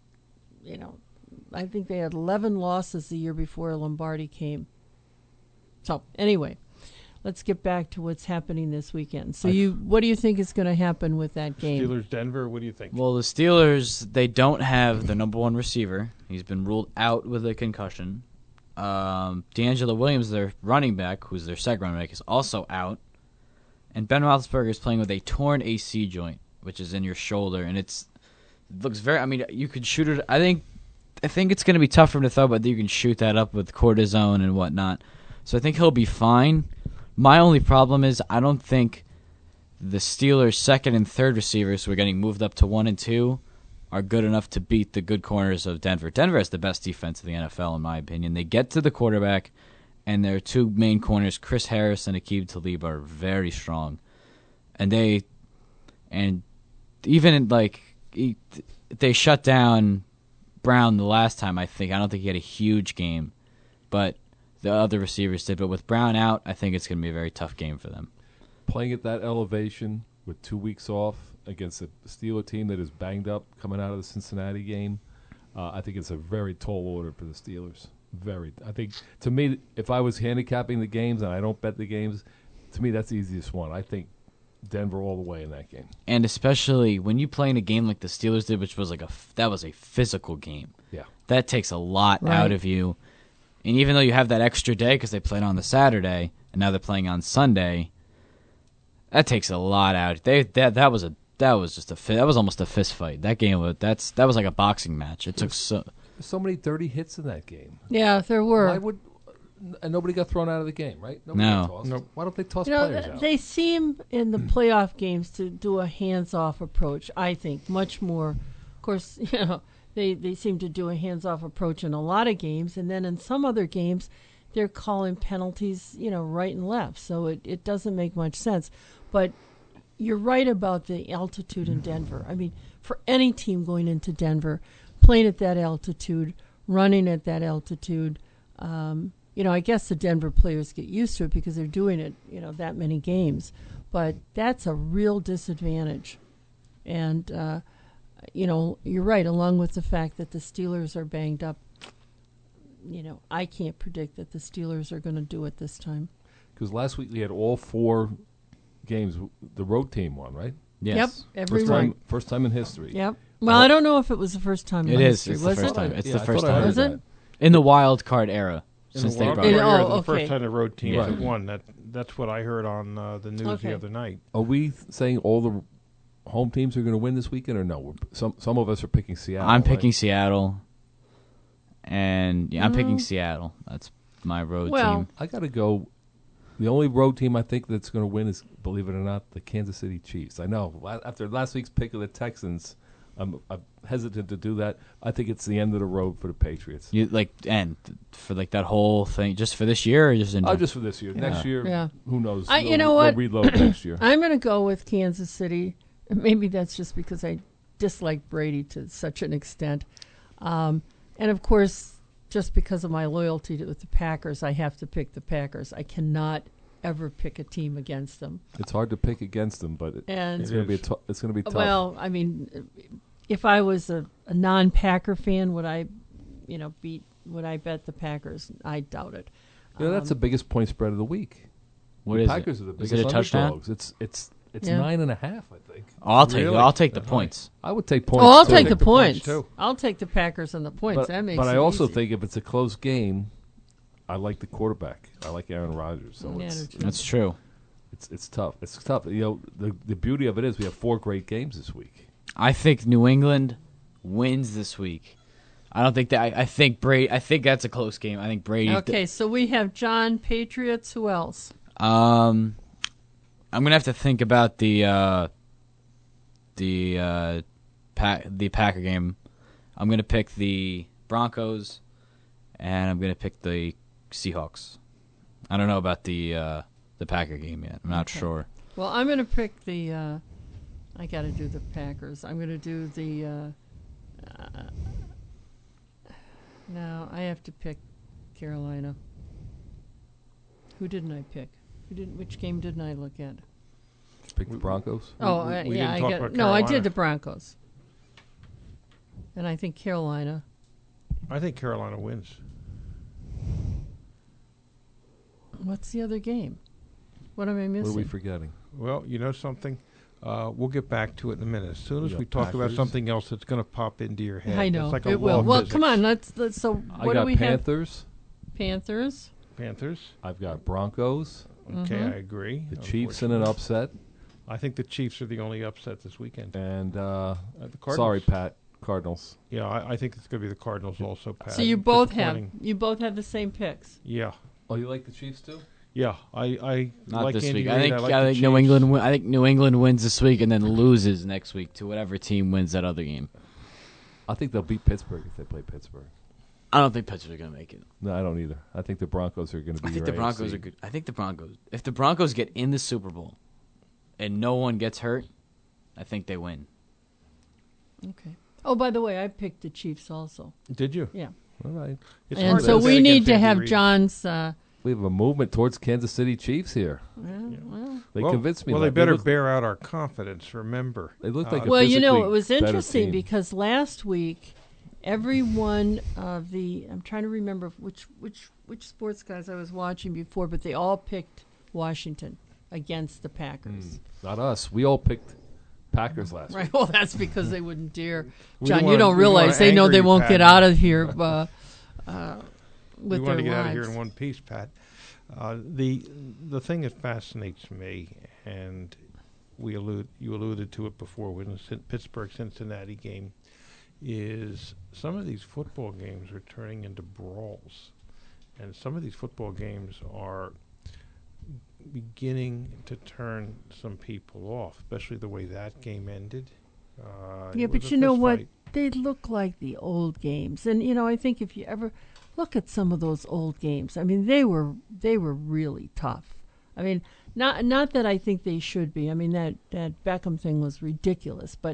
I think they had 11 losses the year before Lombardi came. So anyway, let's get back to what's happening this weekend. So what do you think is going to happen with that game? Steelers Denver. What do you think? Well, the Steelers, they don't have the number one receiver. He's been ruled out with a concussion. D'Angelo Williams, their running back, who's their second running back, is also out. And Ben Roethlisberger is playing with a torn AC joint, which is in your shoulder, and it looks very. I mean, you could shoot it. I think it's going to be tough for him to throw, but you can shoot that up with cortisone and whatnot. So I think he'll be fine. My only problem is I don't think the Steelers' second and third receivers, who are getting moved up to 1 and 2, are good enough to beat the good corners of Denver. Denver has the best defense in the NFL, in my opinion. They get to the quarterback, and their two main corners, Chris Harris and Aqib Talib, are very strong. And they shut down Brown the last time, I think. I don't think he had a huge game, but the other receivers did. But with Brown out, I think it's going to be a very tough game for them. Playing at that elevation with 2 weeks off against a Steeler team that is banged up coming out of the Cincinnati game, I think it's a very tall order for the Steelers. I think, to me, if I was handicapping the games, and I don't bet the games, to me that's the easiest one. I think Denver all the way in that game. And especially when you play in a game like the Steelers did, which was that was a physical game. Yeah. That takes a lot Right. out of you. And even though you have that extra day because they played on the Saturday and now they're playing on Sunday, that takes a lot out. That was almost a fist fight. That game that was like a boxing match. It took so many dirty hits in that game. Yeah, there were. And nobody got thrown out of the game, right? Nobody No. got tossed. Nope. Why don't they toss players out? They seem in the playoff games to do a hands-off approach, I think, much more. Of course, they seem to do a hands-off approach in a lot of games, and then in some other games, they're calling penalties, right and left. So it doesn't make much sense. But you're right about the altitude in Denver. I mean, for any team going into Denver, playing at that altitude, running at that altitude, I guess the Denver players get used to it because they're doing it, that many games. But that's a real disadvantage. And, you're right, along with the fact that the Steelers are banged up. I can't predict that the Steelers are going to do it this time. Because last week we had all 4 games. The road team won, right? Yes. Yep, everyone. First time in history. Yep. Well, I don't know if it was the first time. It in is. history. It's Was the first it? time. It's Yeah, the I first thought I time. heard Was it? that. In the wild card era, In since the they wild brought card it. era, Oh, the first okay. time the road teams Right. have won. That's what I heard on the news Okay. the other night. Are we saying all the home teams are going to win this weekend, or no? Some of us are picking Seattle. I'm right? picking Seattle, and I'm picking Seattle. That's my road team. I got to go. The only road team I think that's going to win is, believe it or not, the Kansas City Chiefs. I know after last week's pick of the Texans, I'm hesitant to do that. I think it's the end of the road for the Patriots. You and for that whole thing, just for this year, or just in Just for this year. Next year, who knows? You know what? They'll reload next year. I'm going to go with Kansas City. Maybe that's just because I dislike Brady to such an extent, and of course, just because of my loyalty to the Packers, I have to pick the Packers. I cannot ever pick a team against them. It's hard to pick against them, but it's going to be it's going to be tough. Well, I mean, if I was a non-Packer fan, would I bet the Packers? I doubt it. That's the biggest point spread of the week. What the is Packers it? are the Is biggest it a touchdown? underdogs. It's 9.5, I think. Oh, I'll take the points. I would take points. Oh, I'll too. take the points. too. I'll take the Packers and the points. That makes But it I also easy. think if it's a close game, I like the quarterback. I like Aaron Rodgers. So That's true. It's tough. It's tough. The beauty of it is we have 4 great games this week. I think New England wins this week. I don't think that. I think Brady. I think that's a close game. I think Brady. Okay, so we have John Patriots. Who else? I'm gonna have to think about the Packer game. I'm gonna pick the Broncos, and I'm gonna pick the Seahawks. I don't know about the Packer game yet. I'm not sure. Well, I'm going to pick the. I got to do the Packers. I'm going to do the. No, I have to pick Carolina. Who didn't I pick? Which game didn't I look at? Pick the Broncos. Oh, we yeah, didn't talk about no, I Carolina. did the Broncos. And I think Carolina. I think Carolina wins. What's the other game? What am I missing? What are we forgetting? Well, you know something? We'll get back to it in a minute. As soon as You we got talk about Packers. something else that's going to pop into your head. I know It's like a it law will. of Well, physics. come on. Let's. So what I got do we Panthers. have? Panthers. Panthers. I've got Broncos. Okay, I agree. The Chiefs in an upset. I think the Chiefs are the only upset this weekend. And the Cardinals. sorry, Pat. Cardinals. Yeah, I think it's going to be the Cardinals also, Pat. So you both have Disappointing. the same picks. Yeah. Oh, you like the Chiefs too? Yeah, I Not like this Andy week. Reid. I like think the New Chiefs. England. I think New England wins this week and then loses next week to whatever team wins that other game. I think they'll beat Pittsburgh if they play Pittsburgh. I don't think Pittsburgh's gonna make it. No, I don't either. I think the Broncos are going to be I think your the Broncos AFC. are good. I think the Broncos. If the Broncos get in the Super Bowl and no one gets hurt, I think they win. Okay. Oh, by the way, I picked the Chiefs also. Did you? Yeah. All right. It's And hard so to we bet need against to Andy have Reid. John's. We have a movement towards Kansas City Chiefs here. Well, They Well- convinced me. Well, that. they better look, bear out our confidence. Remember, They look like a well, you know, physically it was better interesting team. because last week, every one of I'm trying to remember which sports guys I was watching before, but they all picked Washington against the Packers. Not us. We all picked Packers last Right. week. Well, that's because they wouldn't dare. We John, don't you wanna- don't we don't realize wanna they know anger they you, won't Pat. get out of here with we their want to get out of lives. here in one piece, Pat. The thing that fascinates me, and you alluded to it before with the Pittsburgh-Cincinnati game, is some of these football games are turning into brawls, and some of these football games are beginning to turn some people off, especially the way that game ended. Yeah, It was but a you know fist what? fight. They look like the old games, and I think if you ever look at some of those old games, I mean, they were really tough. I mean, not that I think they should be. I mean, that Beckham thing was ridiculous, but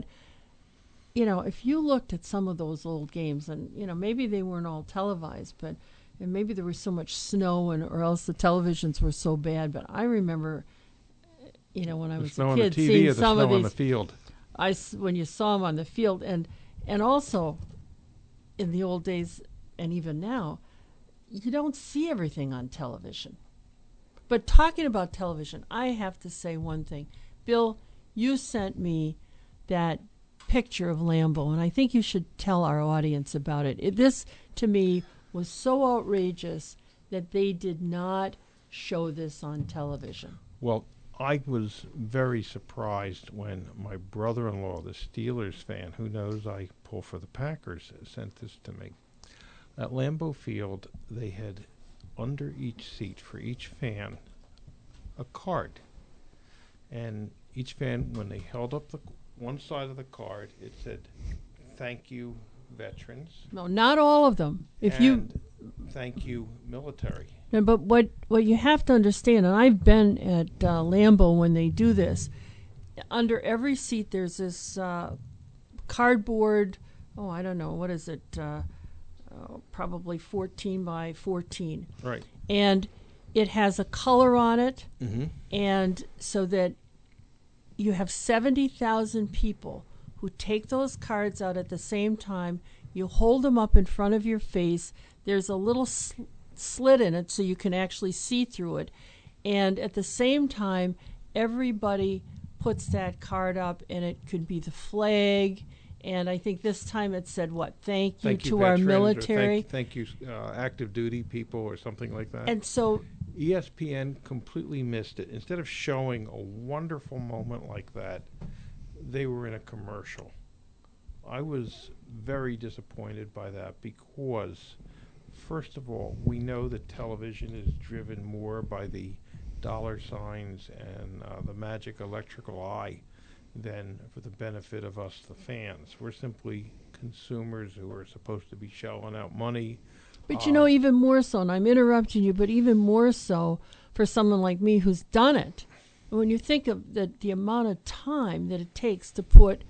if you looked at some of those old games, and maybe they weren't all televised, and maybe there was so much snow, or else the televisions were so bad. But I remember, when I The was snow a on the kid, TV seeing or the some snow of on these. the field. When you saw them on the field, and also in the old days, and even now, you don't see everything on television. But talking about television, I have to say one thing. Bill, you sent me that picture of Lambeau, and I think you should tell our audience about it. This, to me, was so outrageous that they did not show this on television. Well, I was very surprised when my brother-in-law, the Steelers fan, who knows I pull for the Packers, sent this to me. At Lambeau Field, they had under each seat for each fan a card. And each fan, when they held up the one side of the card, it said, "Thank you, veterans." No, not all of them. And "Thank you, military." But what you have to understand, and I've been at Lambeau when they do this, under every seat there's this cardboard, I don't know, what is it, probably 14 by 14. Right. And it has a color on it, Mm-hmm. and so that you have 70,000 people who take those cards out at the same time. You hold them up in front of your face. There's a little slit in it so you can actually see through it. And at the same time, everybody puts that card up, and it could be the flag. And I think this time it said, thank you to our veterans, military. or thank you active duty people, or something like that. And so ESPN completely missed it. Instead of showing a wonderful moment like that, they were in a commercial. I was very disappointed by that because, first of all, we know that television is driven more by the dollar signs and the magic electrical eye than for the benefit of us, the fans. We're simply consumers who are supposed to be shelling out money. But even more so, and I'm interrupting you, but even more so for someone like me who's done it. When you think of the amount of time that it takes to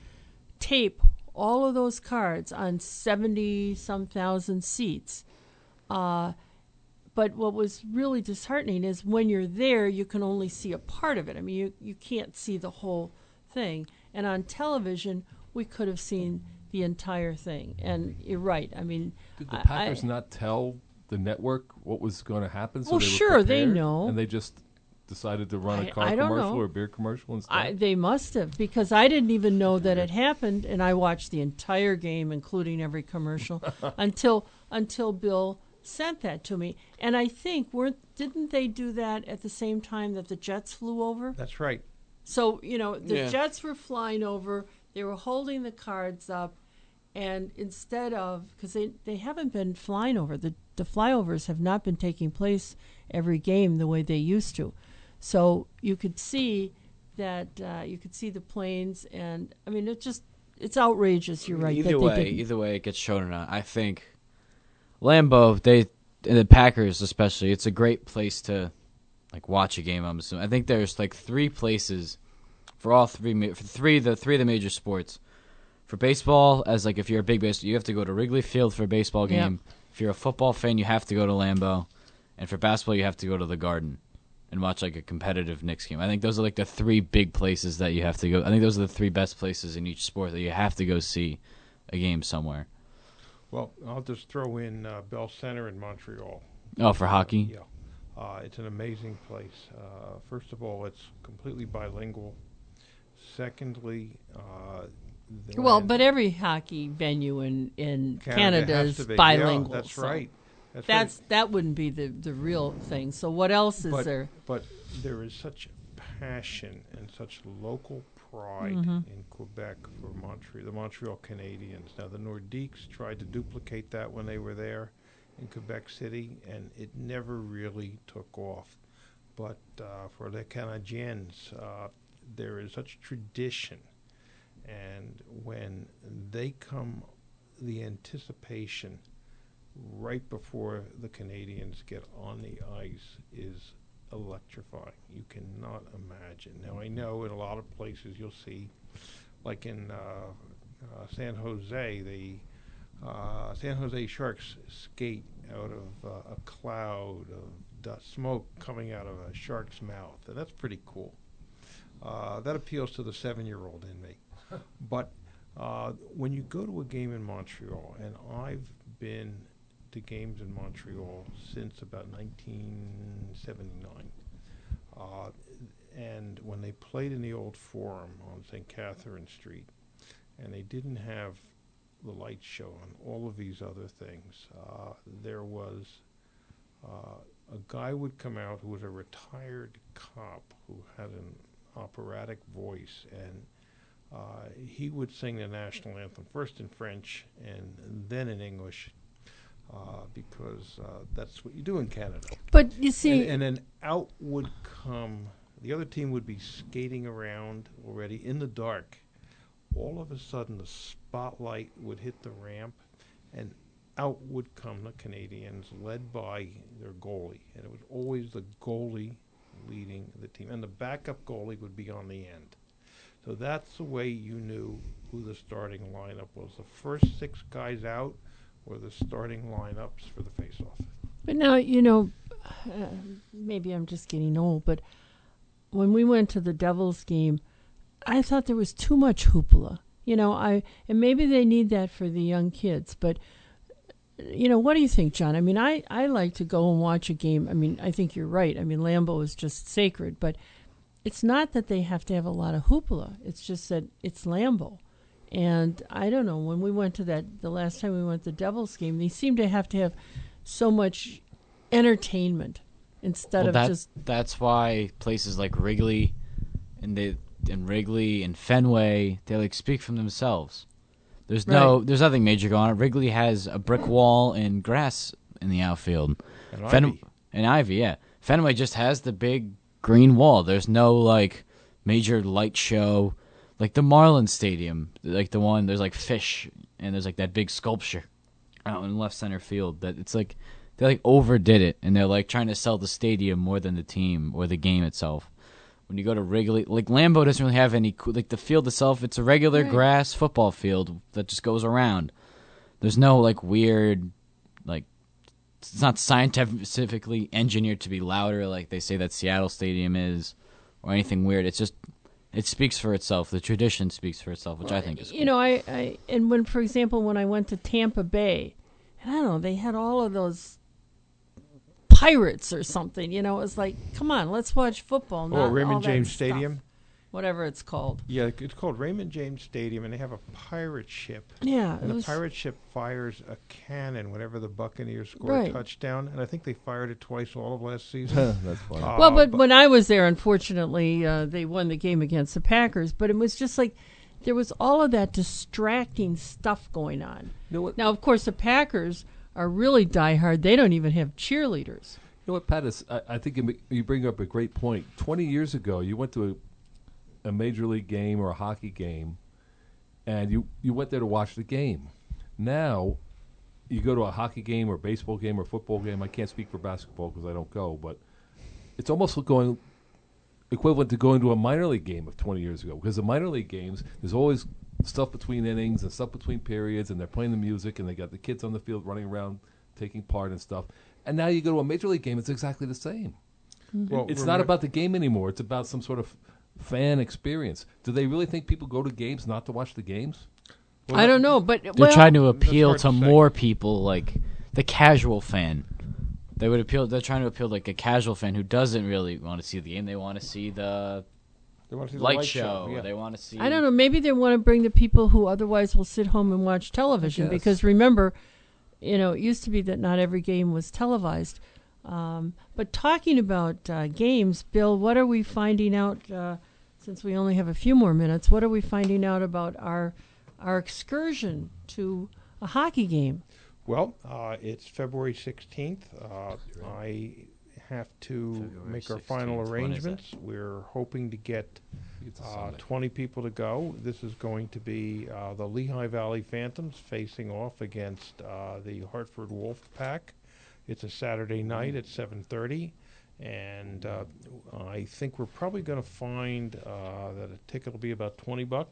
tape all of those cards on 70-some thousand seats. But what was really disheartening is when you're there, you can only see a part of it. I mean, you can't see the whole thing. And on television, we could have seen the entire thing. And you're right. I mean, did the Packers not tell the network what was going to happen? So well, they were sure, prepared, they know. And they just decided to run a car I don't commercial know. or a beer commercial instead? They must have, because I didn't even know that it happened, and I watched the entire game, including every commercial, until Bill sent that to me. And I think, didn't they do that at the same time that the Jets flew over? That's right. So, the Jets were flying over, they were holding the cards up, and instead of, because they haven't been flying over, the flyovers have not been taking place every game the way they used to. So you could see that, you could see the planes, and, I mean, it's outrageous, you're right. Either way it gets shown or not, I think Lambeau, and the Packers especially, it's a great place to watch a game. I'm assuming. I think there's three places for all three of the major sports. For baseball, as if you're a big baseball, you have to go to Wrigley Field for a baseball game. Yep. If you're a football fan, you have to go to Lambeau, and for basketball, you have to go to the Garden and watch a competitive Knicks game. I think those are the three big places that you have to go. I think those are the three best places in each sport that you have to go see a game somewhere. Well, I'll just throw in Bell Center in Montreal. Oh, for hockey? Yeah. It's an amazing place. First of all, it's completely bilingual. Secondly, but every hockey venue in Canada is bilingual. Yeah, that's so right. That wouldn't be the real thing. So what else is there? But there is such passion and such local pride in Quebec for the Montreal Canadiens. Now, the Nordiques tried to duplicate that when they were there in Quebec City, and it never really took off. But for the Canadiens, there is such tradition, and when they come, the anticipation right before the Canadians get on the ice is electrifying. You cannot imagine. Now, I know in a lot of places you'll see, like in San Jose, the San Jose Sharks skate out of a cloud of smoke coming out of a shark's mouth, and that's pretty cool. That appeals to the 7-year-old in me. But when you go to a game in Montreal, and I've been to games in Montreal since about 1979, and when they played in the old Forum on St. Catherine Street, and they didn't have the light show and all of these other things, there was a guy would come out who was a retired cop who had an operatic voice, and he would sing the national anthem first in French and then in English, because that's what you do in Canada. But you see, and then out would come, the other team would be skating around already in the dark. All of a sudden, the spotlight would hit the ramp, and out would come the Canadians, led by their goalie. And it was always the goalie leading the team. And the backup goalie would be on the end. So that's the way you knew who the starting lineup was. The first 6 guys out were the starting lineups for the face-off. but now, maybe I'm just getting old, but when we went to the Devils game, I thought there was too much hoopla. And maybe they need that for the young kids, but what do you think, John? I mean, I like to go and watch a game. I mean, I think you're right. I mean, Lambeau is just sacred, but it's not that they have to have a lot of hoopla. It's just that it's Lambeau. And I don't know, when we went to the last time we went to the Devils game, they seem to have so much entertainment instead of just... That's why places like Wrigley and Fenway, they speak from themselves. There's nothing major going on. Wrigley has a brick wall and grass in the outfield. And ivy, yeah. Fenway just has the big green wall. There's no major light show, like the Marlins Stadium, the one there's fish and there's that big sculpture out in left center field. That it's they overdid it, and they're trying to sell the stadium more than the team or the game itself. When you go to Wrigley, Lambeau doesn't really have any, the field itself, it's a regular grass football field that just goes around. There's no, weird, it's not scientifically engineered to be louder like they say that Seattle Stadium is, or anything weird. It's just, it speaks for itself. The tradition speaks for itself, which I think is cool. And when, for example, when I went to Tampa Bay, and I don't know, they had all of those Pirates or something, it was come on, let's watch football. Or Raymond James Stadium. Whatever it's called. Yeah, it's called Raymond James Stadium, and they have a pirate ship. Yeah. And the pirate ship fires a cannon whenever the Buccaneers score a touchdown, and I think they fired it twice all of last season. That's funny. But when I was there, unfortunately, they won the game against the Packers, but it was just there was all of that distracting stuff going on. Now, of course, the Packers are really diehard. They don't even have cheerleaders. You know what, Pat, I think you bring up a great point. 20 years ago, you went to a major league game or a hockey game, and you went there to watch the game. Now, you go to a hockey game or baseball game or football game. I can't speak for basketball because I don't go, but it's almost equivalent to going to a minor league game of 20 years ago, because the minor league games, there's always stuff between innings and stuff between periods, and they're playing the music, and they got the kids on the field running around taking part and stuff. And now you go to a major league game, it's exactly the same. Mm-hmm. Well, it's not about the game anymore. It's about some sort of fan experience. Do they really think people go to games not to watch the games? Well, I don't know, but they're trying to appeal to more people, the casual fan. They're trying to appeal to a casual fan who doesn't really want to see the game. They want to see the light show. Yeah. They want to see. I don't know. Maybe they want to bring the people who otherwise will sit home and watch television. Because remember, it used to be that not every game was televised. But talking about games, Bill, what are we finding out? Since we only have a few more minutes, what are we finding out about our excursion to a hockey game? Well, it's February 16th. I have to make our final arrangements. We're hoping to get 20 people to go. This is going to be the Lehigh Valley Phantoms facing off against the Hartford Wolf Pack. It's a Saturday night at 7:30, and I think we're probably going to find that a ticket will be about $20.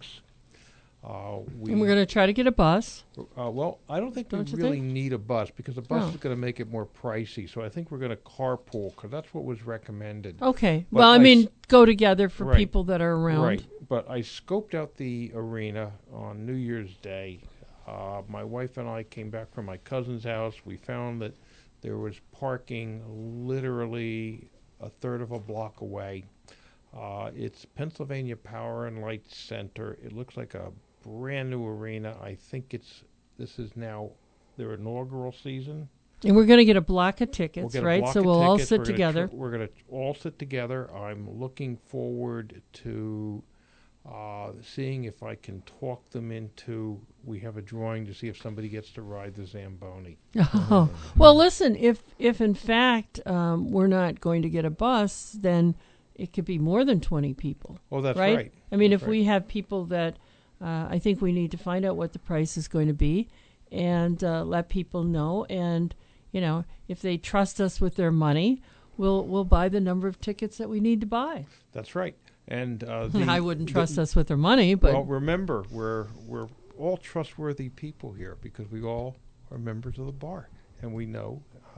And we're going to try to get a bus. Well, I don't think we really need a bus, because a bus is going to make it more pricey. So I think we're going to carpool, because that's what was recommended. Okay. But well, go together for people that are around. Right. But I scoped out the arena on New Year's Day. My wife and I came back from my cousin's house. We found that there was parking literally a third of a block away. It's Pennsylvania Power and Light Center. It looks like a brand new arena. I think this is now their inaugural season. And we're going to get a block of tickets, We'll get a right? block So of we'll all tickets. sit We're gonna together. we're going to all sit together. I'm looking forward to seeing if I can talk them into. We have a drawing to see if somebody gets to ride the Zamboni. Oh. Well, listen, if in fact we're not going to get a bus, then it could be more than 20 people. Oh, that's right. right. I mean, That's if we right. have people that, I think we need to find out what the price is going to be, and let people know. And if they trust us with their money, we'll buy the number of tickets that we need to buy. That's right. And I wouldn't trust us with their money, but well, remember, we're all trustworthy people here because we all are members of the bar, and we know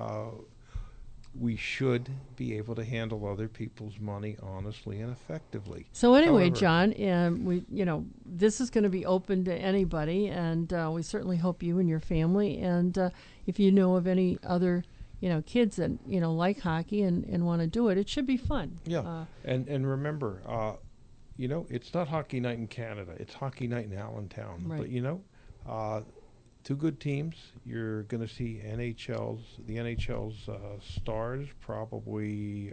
we should be able to handle other people's money honestly and effectively. So anyway, However, John, this is going to be open to anybody, and we certainly hope you and your family, and if you know of any other, kids that like hockey and want to do it, it should be fun. Yeah, and remember, it's not hockey night in Canada; it's hockey night in Allentown. Right. But two good teams. You're going to see the NHL's stars probably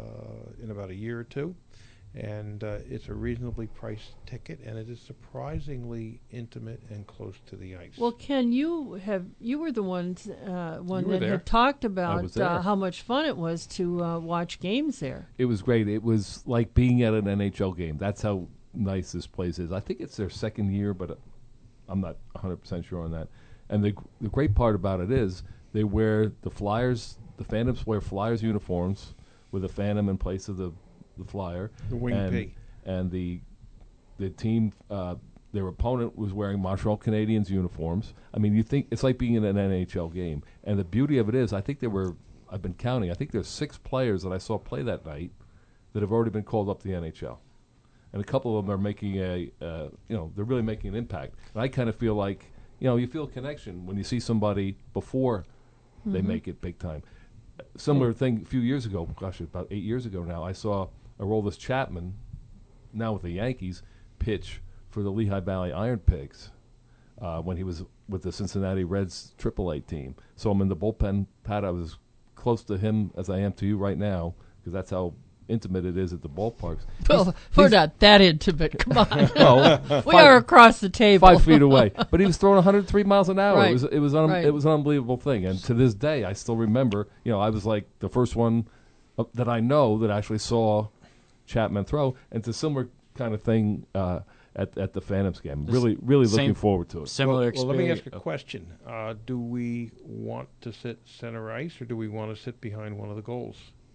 in about a year or two, and it's a reasonably priced ticket, and it is surprisingly intimate and close to the ice. Well, Ken, you were the one that there. had talked I about was there. how much fun it was to watch games there. It was great. It was like being at an NHL game. That's how nice this place is. I think it's their second year, but I'm not 100% sure on that. And the great part about it is they wear the Phantoms wear Flyers uniforms with a Phantom in place of the Flyer. The wing P. And the team, their opponent was wearing Montreal Canadiens uniforms. I mean, you think it's like being in an NHL game. And the beauty of it is, I've been counting, I think there's 6 players that I saw play that night that have already been called up to the NHL. And a couple of them are making they're really making an impact. And I kind of feel like, you feel a connection when you see somebody before they make it big time. Similar thing a few years ago, about 8 years ago now, I saw Aroldis Chapman, now with the Yankees, pitch for the Lehigh Valley Iron Pigs when he was with the Cincinnati Reds AAA team. So I'm in the bullpen, Pat. I was close to him as I am to you right now because that's how intimate it is at the ballparks. Well, we're not that intimate. Come on. No, we are across the table. 5 feet away. But he was throwing 103 miles an hour. Right. It was an unbelievable thing. And to this day, I still remember, I was like the first one that I know that actually saw Chapman throw. And it's a similar kind of thing at the Phantoms game. Really looking forward to it. Similar Well, experience. let me ask a question. Do we want to sit center ice, or do we want to sit behind one of the goals?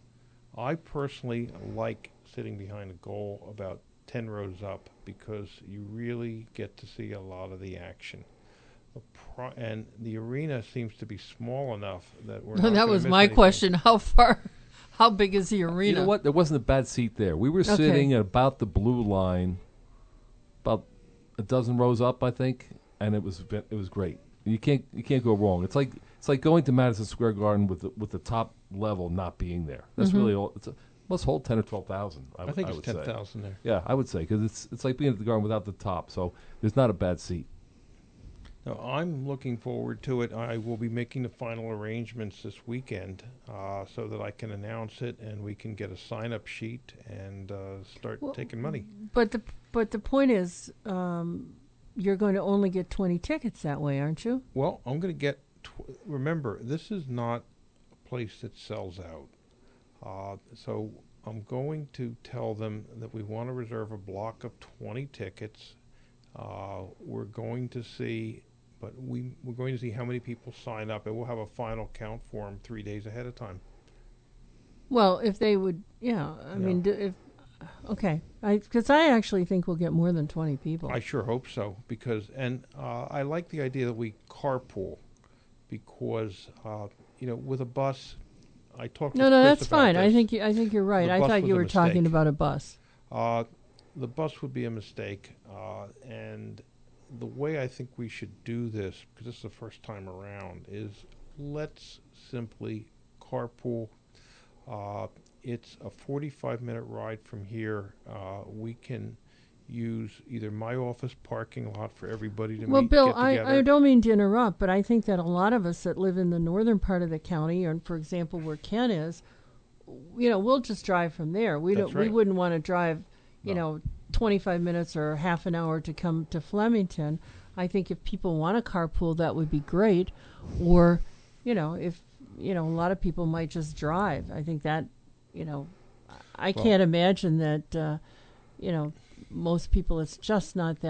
I personally like sitting behind a goal about 10 rows up because you really get to see a lot of the action. And the arena seems to be small enough that we're not That gonna was miss my anything. question. How big is the arena? You know what? There wasn't a bad seat there. We were sitting at about the blue line, about a dozen rows up, I think, and it was great. You can't go wrong. It's like going to Madison Square Garden with the top level not being there. That's really all. Must hold 10 or 12,000. I think it's would say. 10,000 there. Yeah, I would say because it's like being at the Garden without the top. So there's not a bad seat. No, I'm looking forward to it. I will be making the final arrangements this weekend so that I can announce it and we can get a sign-up sheet and start taking money. But the point is, you're going to only get 20 tickets that way, aren't you? Well, I'm going to get. Remember, this is not a place that sells out. So I'm going to tell them that we want to reserve a block of 20 tickets. We're going to see. But we're going to see how many people sign up, and we'll have a final count for them 3 days ahead of time. Well, if they would, I mean, okay. Because I actually think we'll get more than 20 people. I sure hope so, because I like the idea that we carpool, because with a bus, I talked. No, to Chris that's about fine. this. I think you're right. The I bus thought was you a were talking mistake. about a bus. The bus would be a mistake, and the way I think we should do this, because this is the first time around, is let's simply carpool. it's a 45-minute ride from here. We can use either my office parking lot for everybody to Well, meet, Bill, get together. I don't mean to interrupt, but I think that a lot of us that live in the northern part of the county, and for example, where Ken is, we'll just drive from there. We wouldn't want to drive, 25 minutes or half an hour to come to Flemington. I think if people want a carpool, that would be great. Or, if a lot of people might just drive. I think that, I can't imagine that, most people, it's just not that